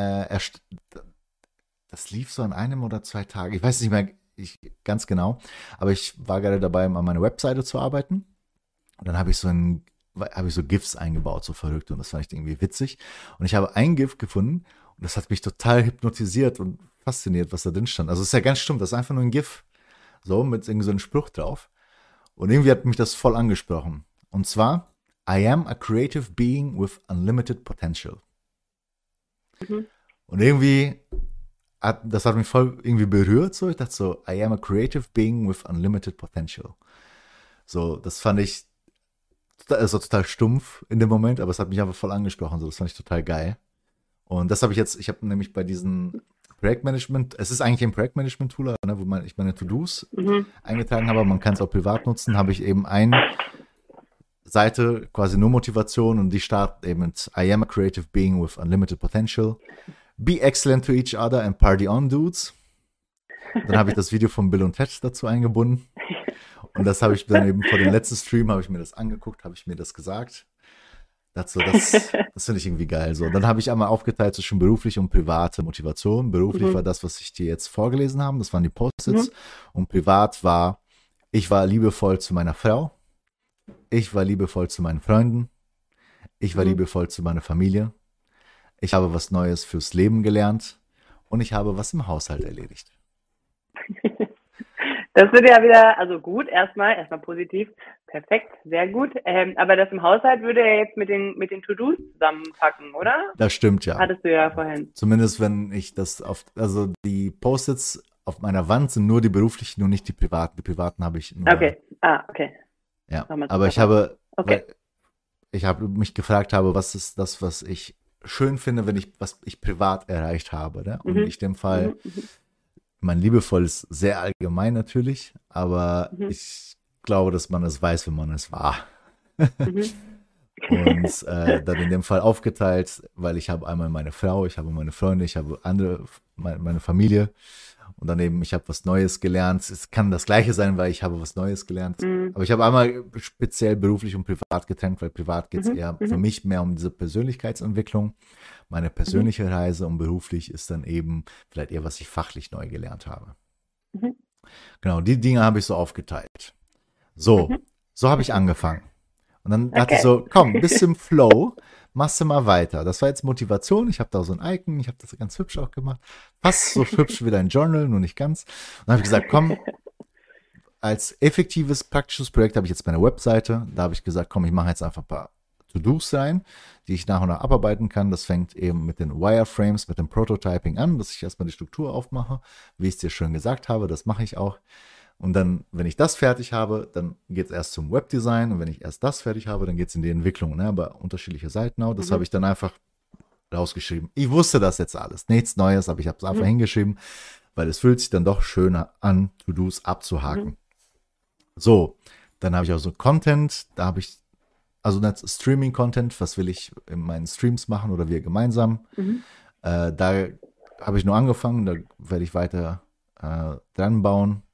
das lief so an einem oder 2 Tagen. Ich weiß nicht mehr ganz genau, aber ich war gerade dabei, an meiner Webseite zu arbeiten. Und dann habe ich so GIFs eingebaut, so verrückt. Und das fand ich irgendwie witzig. Und ich habe ein GIF gefunden und das hat mich total hypnotisiert und fasziniert, was da drin stand. Also es ist ja ganz stumpf, das ist einfach nur ein GIF. So, mit irgendwie so einem Spruch drauf. Und irgendwie hat mich das voll angesprochen. Und zwar, I am a creative being with unlimited potential. Und irgendwie das hat mich voll irgendwie berührt. So. Ich dachte so, I am a creative being with unlimited potential. So, das fand ich also total stumpf in dem Moment, aber es hat mich einfach voll angesprochen. So, das fand ich total geil. Und das habe ich habe nämlich bei diesen Projektmanagement, es ist eigentlich ein Projektmanagement-Tool, ne, wo ich meine To-Dos eingetragen habe, aber man kann es auch privat nutzen, habe ich eben eine Seite, quasi nur Motivation und die startet eben mit I am a creative being with unlimited potential. Be excellent to each other and party on, dudes. Dann habe ich das Video von Bill und Ted dazu eingebunden. Und das habe ich dann eben vor dem letzten Stream, habe ich mir das angeguckt, habe ich mir das gesagt. Das finde ich irgendwie geil. So. Und dann habe ich einmal aufgeteilt zwischen berufliche und private Motivation. Beruflich war das, was ich dir jetzt vorgelesen habe. Das waren die Post-its. Und privat war, ich war liebevoll zu meiner Frau. Ich war liebevoll zu meinen Freunden. Ich war liebevoll zu meiner Familie. Ich habe was Neues fürs Leben gelernt. Und ich habe was im Haushalt erledigt. Das wird ja wieder, also gut, erstmal positiv, perfekt, sehr gut. Aber das im Haushalt würde ja jetzt mit den To-Dos zusammenpacken, oder? Das stimmt, ja. Hattest du ja vorhin. Zumindest wenn ich das also die Post-its auf meiner Wand sind nur die beruflichen und nicht die privaten. Die privaten habe ich nur. Okay, okay. Ja, aber ich habe, weil ich mich gefragt habe, was ist das, was ich schön finde, was ich privat erreicht habe. Ne? Und ich in dem Fall, mein liebevoll ist sehr allgemein natürlich, aber ich glaube, dass man es weiß, wenn man es war. Und dann in dem Fall aufgeteilt, weil ich habe einmal meine Frau, ich habe meine Freunde, ich habe meine Familie und daneben, ich habe was Neues gelernt. Es kann das Gleiche sein, weil ich habe was Neues gelernt. Aber ich habe einmal speziell beruflich und privat getrennt, weil privat geht es eher für mich mehr um diese Persönlichkeitsentwicklung, meine persönliche Reise, und beruflich ist dann eben vielleicht eher, was ich fachlich neu gelernt habe. Genau, die Dinge habe ich so aufgeteilt. So habe ich angefangen. Und dann dachte ich so, komm, bisschen Flow, machst du mal weiter. Das war jetzt Motivation. Ich habe da so ein Icon, ich habe das ganz hübsch auch gemacht. Fast so hübsch wie dein Journal, nur nicht ganz. Und dann habe ich gesagt, komm, als effektives, praktisches Projekt habe ich jetzt meine Webseite. Da habe ich gesagt, komm, ich mache jetzt einfach ein paar To-Dos rein, die ich nach und nach abarbeiten kann. Das fängt eben mit den Wireframes, mit dem Prototyping an, dass ich erstmal die Struktur aufmache. Wie ich es dir schon gesagt habe, das mache ich auch. Und dann, wenn ich das fertig habe, dann geht es erst zum Webdesign. Und wenn ich erst das fertig habe, dann geht es in die Entwicklung, ne? Aber unterschiedliche Seiten auch. Das habe ich dann einfach rausgeschrieben. Ich wusste das jetzt alles. Nichts Neues, aber ich habe es einfach hingeschrieben, weil es fühlt sich dann doch schöner an, To-Dos abzuhaken. So, dann habe ich auch so Content. Da habe ich, also das Streaming-Content, was will ich in meinen Streams machen oder wir gemeinsam. Da habe ich nur angefangen, da werde ich weiter dran bauen.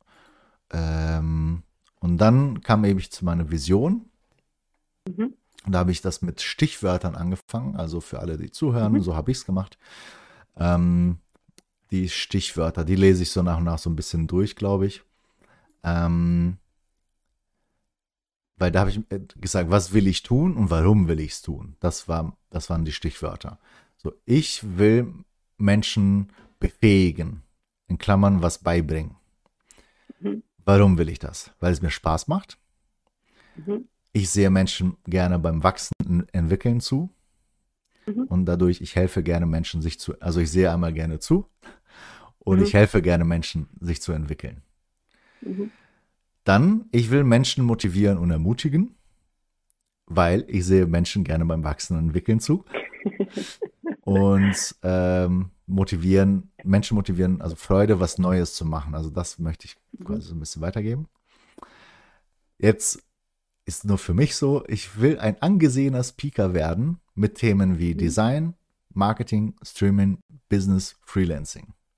Und dann kam eben zu meiner Vision. Und da habe ich das mit Stichwörtern angefangen, also für alle, die zuhören, so habe ich es gemacht. Die Stichwörter, die lese ich so nach und nach so ein bisschen durch, glaube ich. Weil da habe ich gesagt, was will ich tun und warum will ich es tun? Das waren die Stichwörter. So, ich will Menschen befähigen, in Klammern was beibringen. Warum will ich das? Weil es mir Spaß macht. Ich sehe Menschen gerne beim Wachsen und Entwickeln zu. Und dadurch, ich helfe gerne Menschen also ich sehe einmal gerne zu und ich helfe gerne Menschen, sich zu entwickeln. Dann, ich will Menschen motivieren und ermutigen, weil ich sehe Menschen gerne beim Wachsen und Entwickeln zu. Und Menschen motivieren, also Freude, was Neues zu machen. Also das möchte ich quasi so ein bisschen weitergeben. Jetzt ist nur für mich so, ich will ein angesehener Speaker werden mit Themen wie Design, Marketing, Streaming, Business, Freelancing.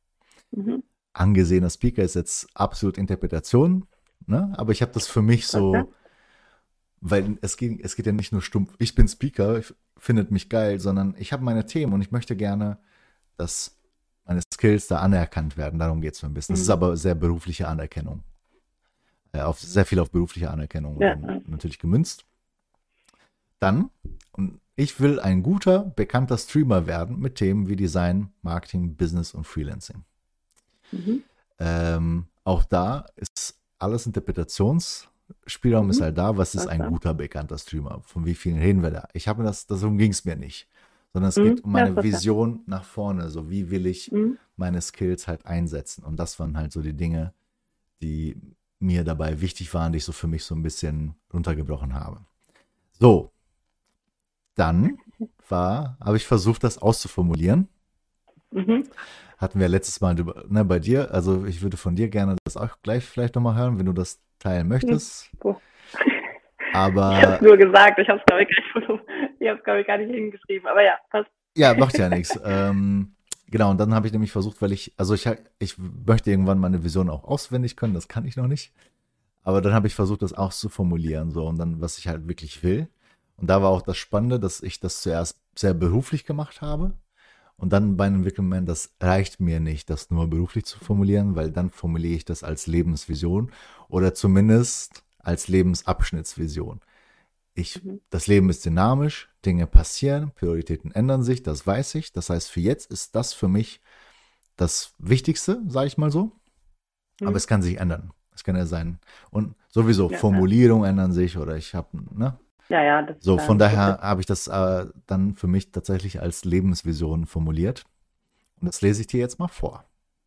Mhm. angesehener Speaker, ist jetzt absolut Interpretation, ne? Aber ich habe das für mich Okay. so, weil es geht ja nicht nur stumpf, ich bin Speaker, findet mich geil, sondern ich habe meine Themen und ich möchte gerne, dass meine Skills da anerkannt werden. Darum geht es mir ein bisschen. Das ist Mhm. aber sehr berufliche Anerkennung. Sehr viel auf berufliche Anerkennung Ja. dann natürlich gemünzt. Dann, und ich will ein guter, bekannter Streamer werden mit Themen wie Design, Marketing, Business und Freelancing. Mhm. Auch da ist alles Interpretationsspielraum ist Mhm. halt da. Was ist ein Okay. guter, bekannter Streamer? Von wie vielen reden wir da? Ich habe mir darum ging es mir nicht. Sondern es geht um Ja, meine okay. Vision nach vorne. So, wie will ich Mhm. meine Skills halt einsetzen? Und das waren halt so die Dinge, die mir dabei wichtig waren, die ich so für mich so ein bisschen runtergebrochen habe. So, dann habe ich versucht, das auszuformulieren. Mhm. Hatten wir letztes Mal ne, bei dir. Also ich würde von dir gerne das auch gleich vielleicht nochmal hören, wenn du das teilen möchtest. Cool. Ich habe Aber es nur gesagt, ich habe es, glaube ich, gar nicht hingeschrieben. Aber ja, passt. ja, macht ja nichts. Genau, und dann habe ich nämlich versucht, weil ich möchte irgendwann meine Vision auch auswendig können, das kann ich noch nicht. Aber dann habe ich versucht, das auch zu formulieren, so, und dann, was ich halt wirklich will. Und da war auch das Spannende, dass ich das zuerst sehr beruflich gemacht habe. Und dann bei einem Moment, das reicht mir nicht, das nur beruflich zu formulieren, weil dann formuliere ich das als Lebensvision oder zumindest als Lebensabschnittsvision. Mhm. Das Leben ist dynamisch, Dinge passieren, Prioritäten ändern sich, das weiß ich. Das heißt, für jetzt ist das für mich das Wichtigste, sage ich mal so. Aber Mhm. es kann sich ändern. Es kann ja sein. Und sowieso Ja, ja. Formulierungen ändern sich oder ich habe, ne? Ja, das ist So, von ein daher Prozess. habe ich das dann für mich tatsächlich als Lebensvision formuliert. Und das lese ich dir jetzt mal vor.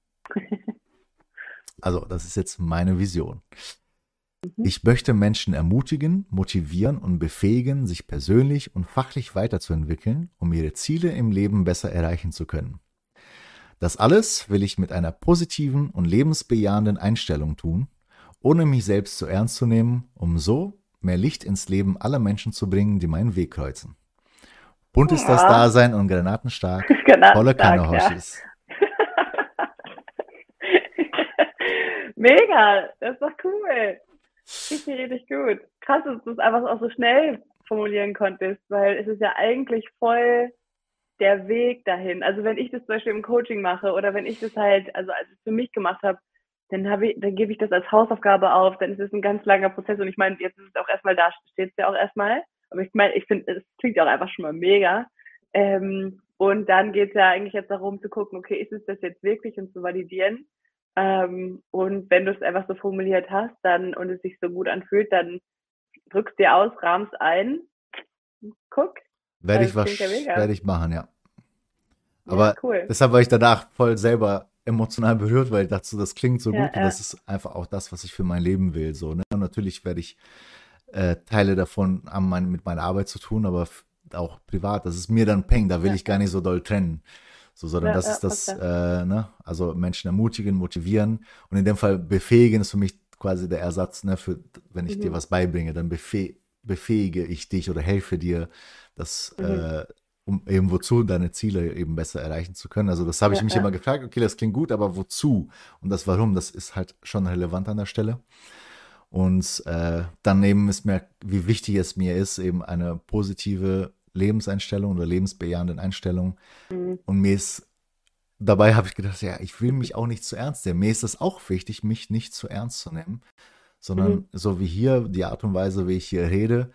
Also, das ist jetzt meine Vision. Mhm. Ich möchte Menschen ermutigen, motivieren und befähigen, sich persönlich und fachlich weiterzuentwickeln, um ihre Ziele im Leben besser erreichen zu können. Das alles will ich mit einer positiven und lebensbejahenden Einstellung tun, ohne mich selbst zu ernst zu nehmen, um so mehr Licht ins Leben aller Menschen zu bringen, die meinen Weg kreuzen. Bunt ist das Ja, Dasein und granatenstark, volle Kanne Granatenstark, ja. Hoshis. Mega, das ist doch cool. Richtig, richtig gut. Krass, dass du es einfach auch so schnell formulieren konntest, weil es ist ja eigentlich voll der Weg dahin. Also wenn ich das zum Beispiel im Coaching mache oder wenn ich das halt, also als ich es für mich gemacht habe, dann gebe ich das als Hausaufgabe auf, dann ist es ein ganz langer Prozess und ich meine, jetzt ist es auch erstmal da, steht es ja auch erstmal. Aber ich meine, ich finde, es klingt ja auch einfach schon mal mega. Und dann geht es ja eigentlich jetzt darum zu gucken, okay, ist es das jetzt wirklich und zu validieren? Und wenn du es einfach so formuliert hast, dann und es sich so gut anfühlt, dann drückst dir aus, rahmst ein, guck. Also es klingt ja mega. Werde ich machen, ja. Ja, Aber cool. deshalb war ich danach voll selber emotional berührt, weil ich dachte, so, das klingt so Ja, gut und ja. das ist einfach auch das, was ich für mein Leben will. So, ne? Und natürlich werde ich Teile davon haben mit meiner Arbeit zu tun, aber auch privat. Das ist mir dann Peng, da will Ja, ich gar nicht so doll trennen. So, sondern das ist passt das, ja. ne? Also Menschen ermutigen, motivieren und in dem Fall befähigen ist für mich quasi der Ersatz, ne? Für, wenn ich dir Mhm. was beibringe, dann befähige ich dich oder helfe dir, das Mhm. um eben wozu deine Ziele eben besser erreichen zu können. Also das habe ich Ja, mich ja. immer gefragt, okay, das klingt gut, aber wozu? Und das Warum, das ist halt schon relevant an der Stelle. Und daneben ist mir, wie wichtig es mir ist, eben eine positive Lebenseinstellung oder lebensbejahende Einstellung. Mhm. Und dabei habe ich gedacht, ja, ich will mich auch nicht zu ernst nehmen. Mir ist es auch wichtig, mich nicht zu ernst zu nehmen, Mhm. sondern so wie hier, die Art und Weise, wie ich hier rede,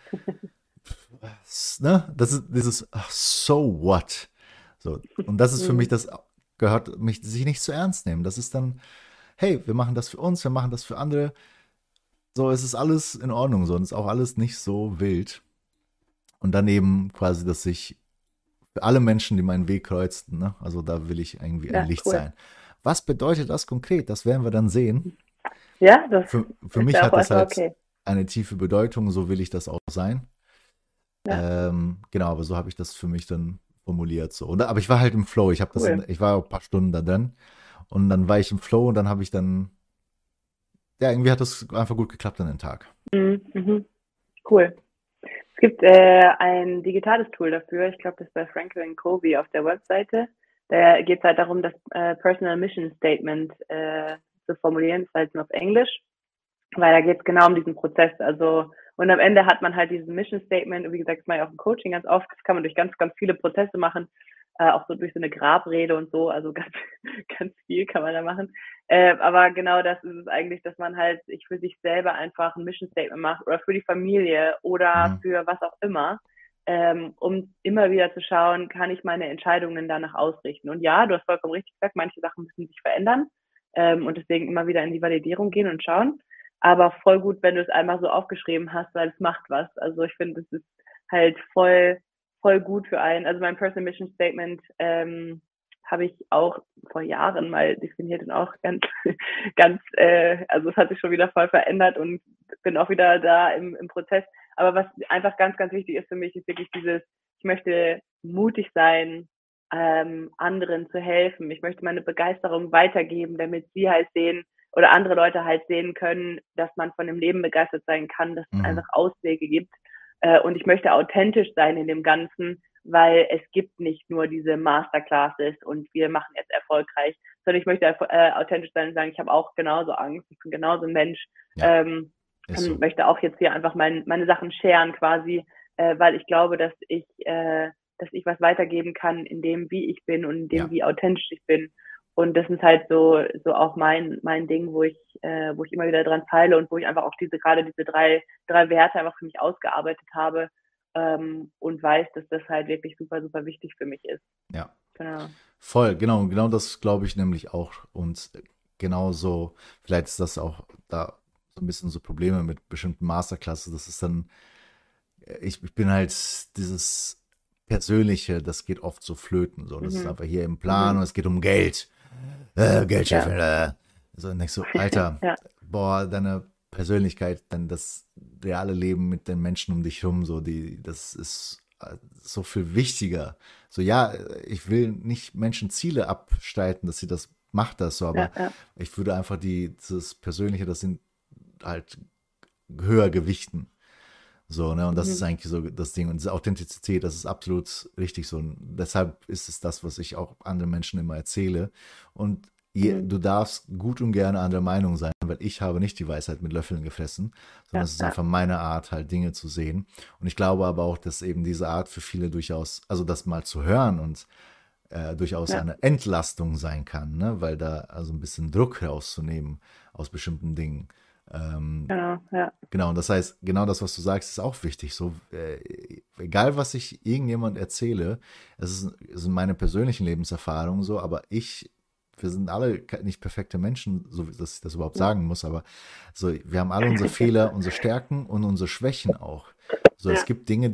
ne, das ist dieses so what. So, und das ist für mich, Mhm. das gehört, sich nicht zu ernst nehmen. Das ist dann, hey, wir machen das für uns, wir machen das für andere. So, es ist alles in Ordnung, so, und es ist auch alles nicht so wild. Und daneben quasi, dass ich für alle Menschen, die meinen Weg kreuzen, ne, also da will ich irgendwie ein Ja, Licht cool. sein. Was bedeutet das konkret? Das werden wir dann sehen. Ja, das Für ist mich ja auch hat das erstmal halt okay. eine tiefe Bedeutung, so will ich das auch sein. Ja, Genau, aber so habe ich das für mich dann formuliert. So. Aber ich war halt im Flow. cool. Ich war auch ein paar Stunden da drin und dann war ich im Flow und dann habe ich dann, ja, irgendwie hat das einfach gut geklappt an den Tag. Mhm. Mhm. Cool. Es gibt ein digitales Tool dafür. Ich glaube, das ist bei Franklin Covey auf der Webseite. Da geht es halt darum, das Personal Mission Statement zu formulieren. Das ist halt nur auf Englisch, weil da geht es genau um diesen Prozess. Also, und am Ende hat man halt diesen Mission Statement, und wie gesagt, das mache ich auch im Coaching ganz oft, das kann man durch ganz, ganz viele Prozesse machen, auch so durch so eine Grabrede und so, also ganz, ganz viel kann man da machen. Aber genau das ist es eigentlich, dass man halt sich für sich selber einfach ein Mission Statement macht oder für die Familie oder Mhm. für was auch immer, um immer wieder zu schauen, kann ich meine Entscheidungen danach ausrichten. Und ja, du hast vollkommen richtig gesagt, manche Sachen müssen sich verändern, und deswegen immer wieder in die Validierung gehen und schauen. Aber voll gut, wenn du es einmal so aufgeschrieben hast, weil es macht was. Also ich finde, es ist halt voll gut für einen. Also mein Personal Mission Statement habe ich auch vor Jahren mal definiert und auch also es hat sich schon wieder voll verändert und bin auch wieder da im Prozess. Aber was einfach ganz, ganz wichtig ist für mich, ist wirklich ich möchte mutig sein, anderen zu helfen. Ich möchte meine Begeisterung weitergeben, damit sie halt sehen oder andere Leute halt sehen können, dass man von dem Leben begeistert sein kann, dass es Mhm. einfach Auswege gibt. Und ich möchte authentisch sein in dem Ganzen, weil es gibt nicht nur diese Masterclasses und wir machen jetzt erfolgreich, sondern ich möchte authentisch sein und sagen, ich habe auch genauso Angst, ich bin genauso ein Mensch, Ja, ist und so. möchte auch jetzt hier einfach meine Sachen sharen quasi, weil ich glaube, dass ich was weitergeben kann in dem, wie ich bin und in dem, Ja. wie authentisch ich bin. Und das ist halt so auch mein Ding, wo ich immer wieder dran feile und wo ich einfach auch gerade diese drei Werte einfach für mich ausgearbeitet habe, und weiß, dass das halt wirklich super, super wichtig für mich ist. Ja. Genau. Voll, genau das glaube ich nämlich auch. Und genauso, vielleicht ist das auch da so ein bisschen so Probleme mit bestimmten Masterclasses. Das ist dann, ich bin halt dieses Persönliche, das geht oft so flöten. So, das ist Mhm. einfach hier im Plan Mhm. und es geht um Geld. Geld Ja. scheffeln. So, und denkst so, Alter, Ja. boah, deine Persönlichkeit, dann das reale Leben mit den Menschen um dich herum, so, das ist so viel wichtiger. So, ja, ich will nicht Menschen Ziele abstreiten, dass sie das macht das so, Ja. aber Ja. ich würde einfach dieses Persönliche, das sind halt höher gewichten. So, ne, und das ist Mhm. eigentlich so das Ding. Und diese Authentizität, das ist absolut richtig so. Und deshalb ist es das, was ich auch anderen Menschen immer erzähle. Und Mhm. du darfst gut und gerne anderer Meinung sein, weil ich habe nicht die Weisheit mit Löffeln gefressen, sondern Ja. es ist Ja. einfach meine Art, halt Dinge zu sehen. Und ich glaube aber auch, dass eben diese Art für viele durchaus, also das mal zu hören und durchaus Ja. eine Entlastung sein kann, ne? Weil da also ein bisschen Druck rauszunehmen aus bestimmten Dingen. Ähm, Genau. Ja. Genau, und das heißt, genau das, was du sagst, ist auch wichtig. So, egal was ich irgendjemand erzähle, es sind meine persönlichen Lebenserfahrungen so, aber wir sind alle nicht perfekte Menschen, so dass ich das überhaupt Mhm. sagen muss, aber so, wir haben alle unsere Fehler, unsere Stärken und unsere Schwächen auch. So, es Ja. gibt Dinge,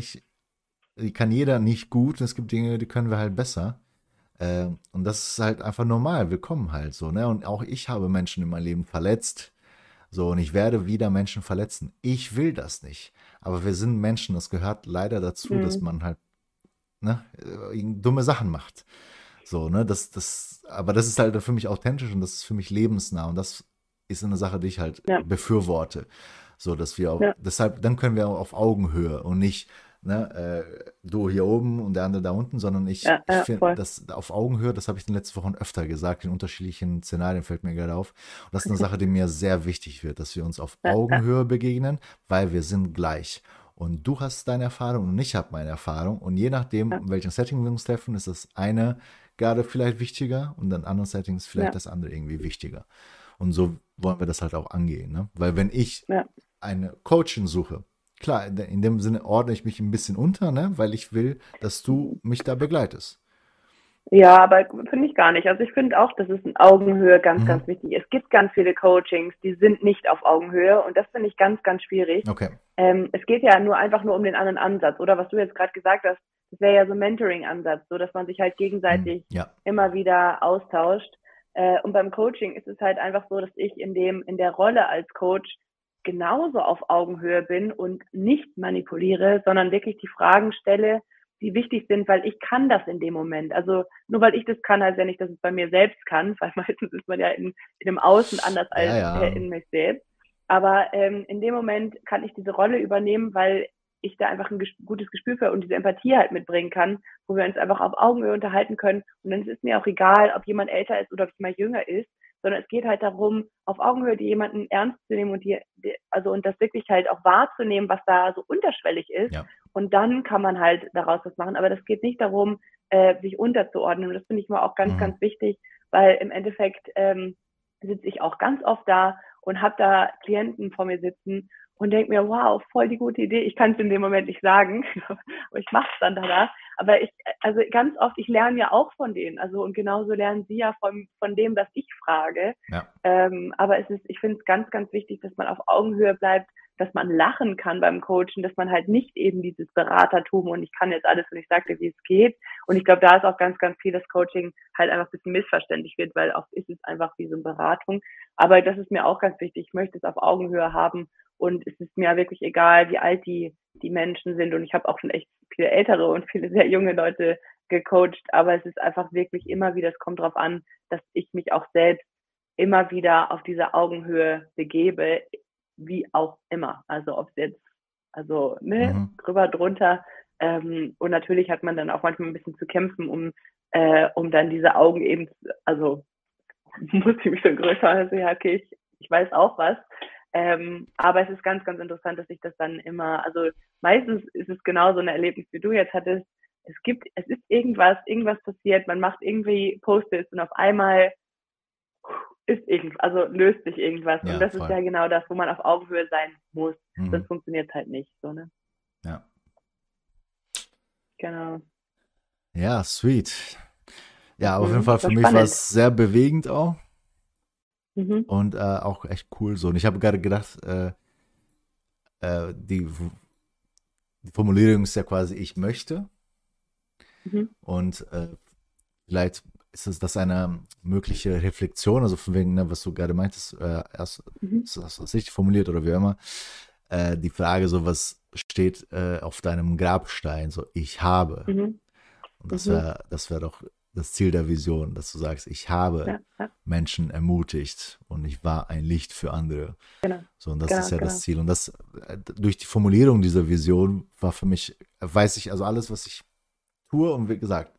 die kann jeder nicht gut, und es gibt Dinge, die können wir halt besser. Und das ist halt einfach normal, willkommen halt so, ne? Und auch ich habe Menschen in meinem Leben verletzt. So, und ich werde wieder Menschen verletzen. Ich will das nicht. Aber wir sind Menschen, das gehört leider dazu, dass Mhm. man halt, ne, dumme Sachen macht. So, ne, aber das ist halt für mich authentisch und das ist für mich lebensnah und das ist eine Sache, die ich halt Ja. befürworte. So, dass wir auch, Ja. deshalb, dann können wir auch auf Augenhöhe und nicht, ne, du hier oben und der andere da unten, sondern Ja. ich Ja. finde, Voll. das auf Augenhöhe, das habe ich in den letzten Wochen öfter gesagt, in unterschiedlichen Szenarien fällt mir gerade auf. Und das ist eine Sache, die mir sehr wichtig wird, dass wir uns auf Ja. Ja. Augenhöhe begegnen, weil wir sind gleich. Und du hast deine Erfahrung und ich habe meine Erfahrung. Und je nachdem, Ja. in welchem Setting wir uns treffen, ist das eine gerade vielleicht wichtiger und in anderen Settings vielleicht Ja. das andere irgendwie wichtiger. Und so wollen wir das halt auch angehen. Ne? Weil wenn ich Ja. eine Coachin suche, klar, in dem Sinne ordne ich mich ein bisschen unter, ne? Weil ich will, dass du mich da begleitest. Ja, aber finde ich gar nicht. Also ich finde auch, dass es in Augenhöhe ganz, Mhm. ganz wichtig ist. Es gibt ganz viele Coachings, die sind nicht auf Augenhöhe und das finde ich ganz, ganz schwierig. Okay. Es geht ja einfach nur um den anderen Ansatz, oder was du jetzt gerade gesagt hast, das wäre ja so ein Mentoring-Ansatz, so dass man sich halt Mhm. gegenseitig Ja. immer wieder austauscht. Und beim Coaching ist es halt einfach so, dass ich in der Rolle als Coach genauso auf Augenhöhe bin und nicht manipuliere, sondern wirklich die Fragen stelle, die wichtig sind, weil ich kann das in dem Moment. Also nur weil ich das kann, heißt ja nicht, dass ich es bei mir selbst kann, weil meistens ist man ja in dem Außen anders Ja, als ja. in mich selbst. Aber in dem Moment kann ich diese Rolle übernehmen, weil ich da einfach ein gutes Gespür für und diese Empathie halt mitbringen kann, wo wir uns einfach auf Augenhöhe unterhalten können. Und dann ist es mir auch egal, ob jemand älter ist oder ob jemand jünger ist, sondern es geht halt darum, auf Augenhöhe jemanden ernst zu nehmen und und das wirklich halt auch wahrzunehmen, was da so unterschwellig ist. Ja. Und dann kann man halt daraus was machen. Aber das geht nicht darum, sich unterzuordnen. Und das finde ich mal auch ganz, ganz wichtig, weil im Endeffekt sitze ich auch ganz oft da und habe da Klienten vor mir sitzen und denke mir, wow, voll die gute Idee. Ich kann es in dem Moment nicht sagen, aber ich mache es dann danach. Aber also ganz oft, ich lerne ja auch von denen. Also und genauso lernen sie ja von dem, was ich frage. Ja. Aber ich finde es ganz, ganz wichtig, dass man auf Augenhöhe bleibt, dass man lachen kann beim Coachen, dass man halt nicht eben dieses Beratertum und ich kann jetzt alles und ich sage dir, wie es geht. Und ich glaube, da ist auch ganz, ganz viel, dass Coaching halt einfach ein bisschen missverständlich wird, weil oft ist es einfach wie so eine Beratung. Aber das ist mir auch ganz wichtig. Ich möchte es auf Augenhöhe haben und es ist mir wirklich egal, wie alt die Menschen sind. Und ich habe auch schon echt viele ältere und viele sehr junge Leute gecoacht. Aber es ist einfach wirklich immer wieder, es kommt darauf an, dass ich mich auch selbst immer wieder auf diese Augenhöhe begebe, wie auch immer. Also ob es jetzt, drüber, drunter. Und natürlich hat man dann auch manchmal ein bisschen zu kämpfen, um dann diese Augen eben, also muss ich mich schon größer, also ja, okay, ich weiß auch was. Aber es ist ganz, ganz interessant, dass ich das dann immer, also meistens ist es genauso ein Erlebnis, wie du jetzt hattest. Es ist irgendwas passiert, man macht irgendwie Post-its und auf einmal löst sich irgendwas. Ja, und das voll. ist ja genau das, wo man auf Augenhöhe sein muss. Sonst funktioniert es halt nicht, so, ne? Ja. Genau. Ja, sweet. Ja, auf jeden Fall für mich spannend. war es sehr bewegend auch. Mhm. Und auch echt cool so. Und ich habe gerade gedacht, die Formulierung ist ja quasi ich möchte. Und vielleicht ist das eine mögliche Reflexion, also von wegen, ne, was du gerade meintest, erst ist das richtig formuliert oder wie immer. Die Frage so, was steht auf deinem Grabstein? So, ich habe. Und das wäre doch das Ziel der Vision, dass du sagst, ich habe Menschen ermutigt und ich war ein Licht für andere. Genau. So, und das ist ja das Ziel. Und das durch die Formulierung dieser Vision war für mich, weiß ich, also alles, was ich tue, und wie gesagt,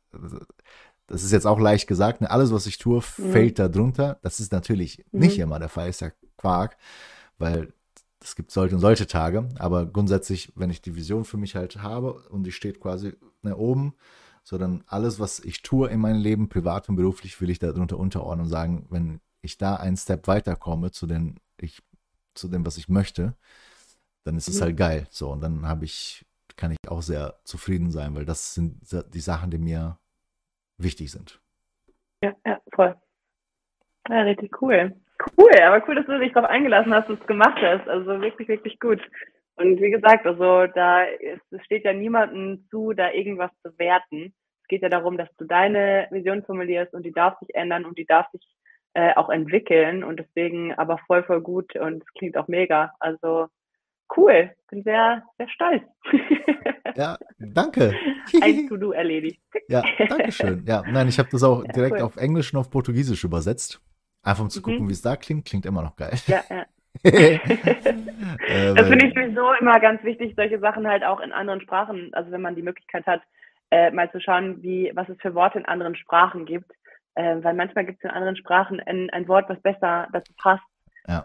das ist jetzt auch leicht gesagt, ne, alles, was ich tue, fällt da drunter. Das ist natürlich nicht immer der Fall, ist ja Quark, weil es gibt solche und solche Tage, aber grundsätzlich, wenn ich die Vision für mich halt habe und die steht quasi oben, so dann alles, was ich tue in meinem Leben, privat und beruflich, will ich darunter unterordnen und sagen, wenn ich da einen Step weiterkomme zu dem, was ich möchte, dann ist es halt geil. So, und dann kann ich auch sehr zufrieden sein, weil das sind die Sachen, die mir wichtig sind. Ja, voll. Ja, richtig cool. Cool, aber cool, dass du dich darauf eingelassen hast und es gemacht hast. Also wirklich, wirklich gut. Und wie gesagt, also es steht ja niemandem zu, da irgendwas zu werten. Es geht ja darum, dass du deine Vision formulierst und die darf sich ändern und die darf sich auch entwickeln und deswegen aber voll, voll gut und es klingt auch mega. Also cool, bin sehr, sehr stolz. Ja, danke. Ein To-Do erledigt. Ja, danke schön. Ja, nein, ich habe das auch direkt auf Englisch und auf Portugiesisch übersetzt. Einfach um zu gucken, wie es da klingt. Klingt immer noch geil. Ja. Das finde ich sowieso immer ganz wichtig, solche Sachen halt auch in anderen Sprachen, also wenn man die Möglichkeit hat, mal zu schauen, was es für Worte in anderen Sprachen gibt. Weil manchmal gibt es in anderen Sprachen ein Wort, was besser dazu passt. Ja.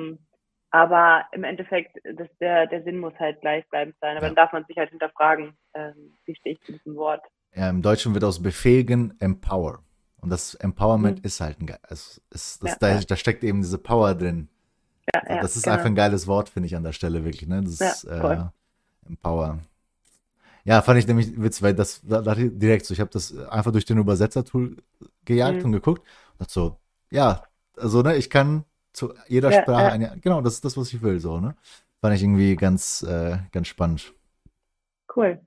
Aber im Endeffekt, der Sinn muss halt gleichbleibend sein. Aber dann darf man sich halt hinterfragen, wie stehe ich zu diesem Wort. Ja, im Deutschen wird aus befähigen empower. Und das Empowerment ist halt ein geiles. Da steckt eben diese Power drin. Ja, das ist einfach ein geiles Wort, finde ich, an der Stelle wirklich. Ne? Das ist Empower. Ja, fand ich nämlich witzig, weil das direkt so, ich habe das einfach durch den Übersetzer-Tool gejagt und geguckt und dachte so, ja, also ne, ich kann zu jeder Sprache genau, das ist das, was ich will, so, ne? Fand ich irgendwie ganz spannend. Cool.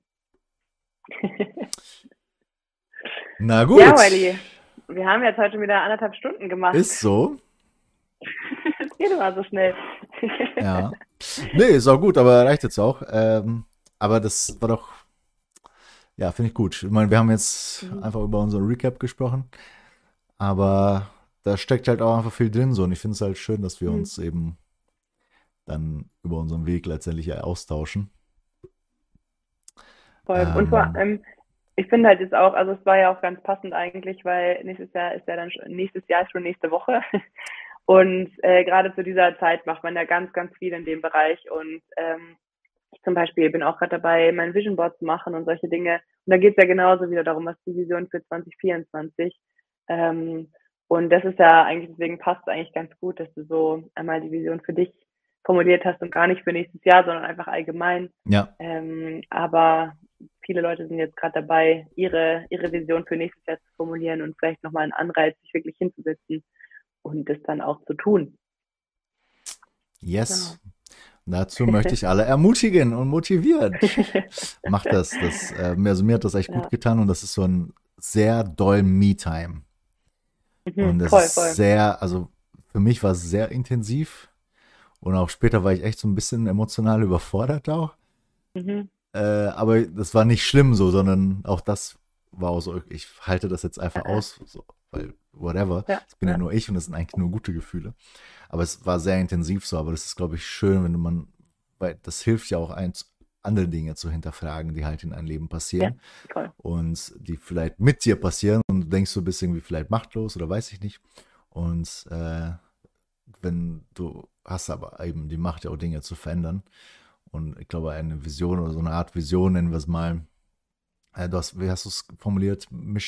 Na gut. Ja, Wiley, wir haben jetzt heute wieder 1,5 Stunden gemacht. Ist so. Das geht immer so schnell. Ja. Nee, ist auch gut, aber reicht jetzt auch. Aber das war doch, ja, finde ich gut. Ich meine, wir haben jetzt einfach über unseren Recap gesprochen, aber da steckt halt auch einfach viel drin so und ich finde es halt schön, dass wir uns eben dann über unseren Weg letztendlich austauschen. Voll. Und vor allem, ich finde halt jetzt auch, also es war ja auch ganz passend eigentlich, weil nächstes Jahr ist schon nächste Woche. Und gerade zu dieser Zeit macht man ja ganz, ganz viel in dem Bereich. Und ich zum Beispiel bin auch gerade dabei, mein Vision Board zu machen und solche Dinge. Und da geht es ja genauso wieder darum, was die Vision für 2024. Und das ist ja eigentlich, deswegen passt es eigentlich ganz gut, dass du so einmal die Vision für dich formuliert hast und gar nicht für nächstes Jahr, sondern einfach allgemein. Ja. Aber viele Leute sind jetzt gerade dabei, ihre Vision für nächstes Jahr zu formulieren und vielleicht nochmal einen Anreiz, sich wirklich hinzusetzen und das dann auch zu tun. Yes. Genau. Dazu möchte ich alle ermutigen und motivieren. Macht das. Also mir hat das echt gut getan und das ist so ein sehr doll Me-Time. Und das ist sehr, also für mich war es sehr intensiv und auch später war ich echt so ein bisschen emotional überfordert auch. Aber das war nicht schlimm so, sondern auch das war auch so, ich halte das jetzt einfach aus, so, weil whatever, das bin ja nur ich und das sind eigentlich nur gute Gefühle. Aber es war sehr intensiv so, aber das ist, glaube ich, schön, weil das hilft ja auch andere Dinge zu hinterfragen, die halt in deinem Leben passieren und die vielleicht mit dir passieren und du denkst, du bist irgendwie vielleicht machtlos oder weiß ich nicht. Und wenn du hast aber eben die Macht, ja auch Dinge zu verändern. Und ich glaube, eine Vision oder so eine Art Vision, nennen wir es mal. Wie hast du es formuliert?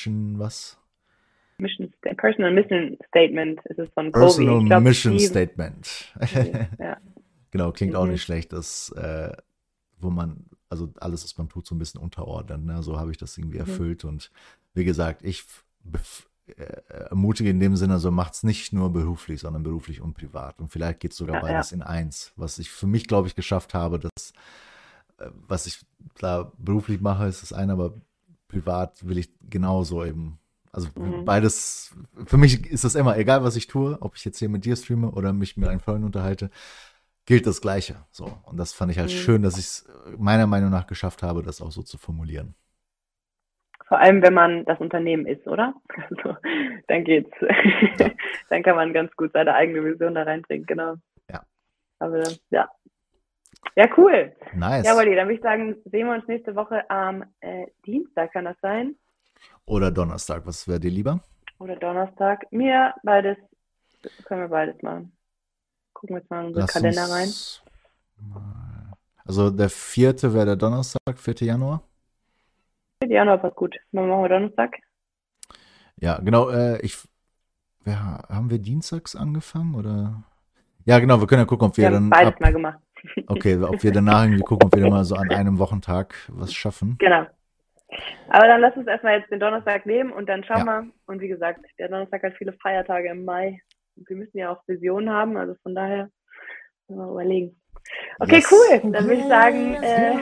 Personal Mission Statement ist es von Covey. Personal Mission Statement. Ja. Genau, klingt auch nicht schlecht, dass wo man, also alles, was man tut, so ein bisschen unterordnet. Ne? So habe ich das irgendwie erfüllt. Und wie gesagt, ich ermutige in dem Sinne, also macht es nicht nur beruflich, sondern beruflich und privat. Und vielleicht geht es sogar beides in eins. Was ich für mich, glaube ich, geschafft habe, dass was ich klar beruflich mache, ist das eine, aber privat will ich genauso eben. Also beides, für mich ist das immer, egal was ich tue, ob ich jetzt hier mit dir streame oder mich mit einem Freund unterhalte, gilt das Gleiche. So. Und das fand ich halt schön, dass ich es meiner Meinung nach geschafft habe, das auch so zu formulieren. Vor allem, wenn man das Unternehmen ist, oder? Also, dann geht's. Ja. Dann kann man ganz gut seine eigene Vision da reinbringen, genau. Ja. Aber ja. Ja, cool. Nice. Ja, Wally, dann würde ich sagen, sehen wir uns nächste Woche am Dienstag, kann das sein? Oder Donnerstag, was wäre dir lieber? Oder Donnerstag. Mir beides, können wir beides machen. Gucken wir jetzt mal in unseren Kalender rein. Also der 4. wäre der Donnerstag, 4. Januar. 4. Januar passt gut. Dann machen wir Donnerstag. Ja, genau. Haben wir dienstags angefangen oder? Ja, genau. Wir können ja gucken, ob wir dann beides mal gemacht. Okay, ob wir danach irgendwie gucken, ob wir dann mal so an einem Wochentag was schaffen. Genau. Aber dann lass uns erstmal jetzt den Donnerstag nehmen und dann schauen wir. Und wie gesagt, der Donnerstag hat viele Feiertage im Mai. Und wir müssen ja auch Visionen haben, also von daher müssen wir überlegen. Okay, cool. Dann würde ich sagen,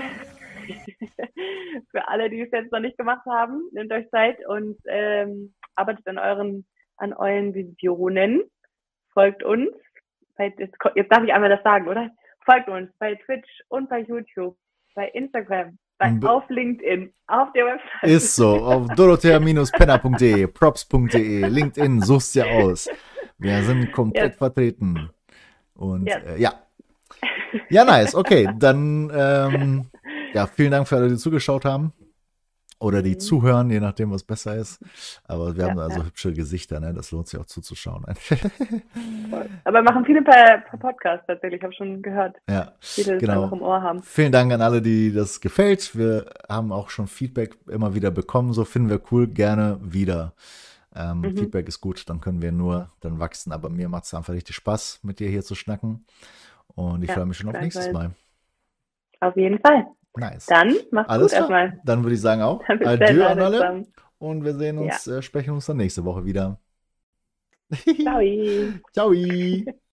für alle, die es jetzt noch nicht gemacht haben, nehmt euch Zeit und arbeitet an euren Visionen. Folgt uns. Jetzt darf ich einmal das sagen, oder? Folgt uns bei Twitch und bei YouTube, bei Instagram, auf LinkedIn, auf der Website. Ist so, auf dorothea-penner.de, props.de, LinkedIn, such's dir aus. Wir sind komplett vertreten. Und ja. Ja, nice. Okay, dann vielen Dank für alle, die zugeschaut haben. Oder die zuhören, je nachdem, was besser ist. Aber wir haben also hübsche Gesichter, ne? Das lohnt sich auch zuzuschauen. Aber machen viele per Podcast tatsächlich, ich habe schon gehört. Ja, viele das einfach im Ohr haben. Vielen Dank an alle, die das gefällt. Wir haben auch schon Feedback immer wieder bekommen. So finden wir cool, gerne wieder. Feedback ist gut, dann können wir nur dann wachsen. Aber mir macht es einfach richtig Spaß, mit dir hier zu schnacken. Und ich freue mich schon auf nächstes Mal. Auf jeden Fall. Nice. Dann macht's gut erstmal. Dann würde ich sagen auch Adieu an alle. Und wir sehen uns, sprechen uns dann nächste Woche wieder. Ciao. Ciao.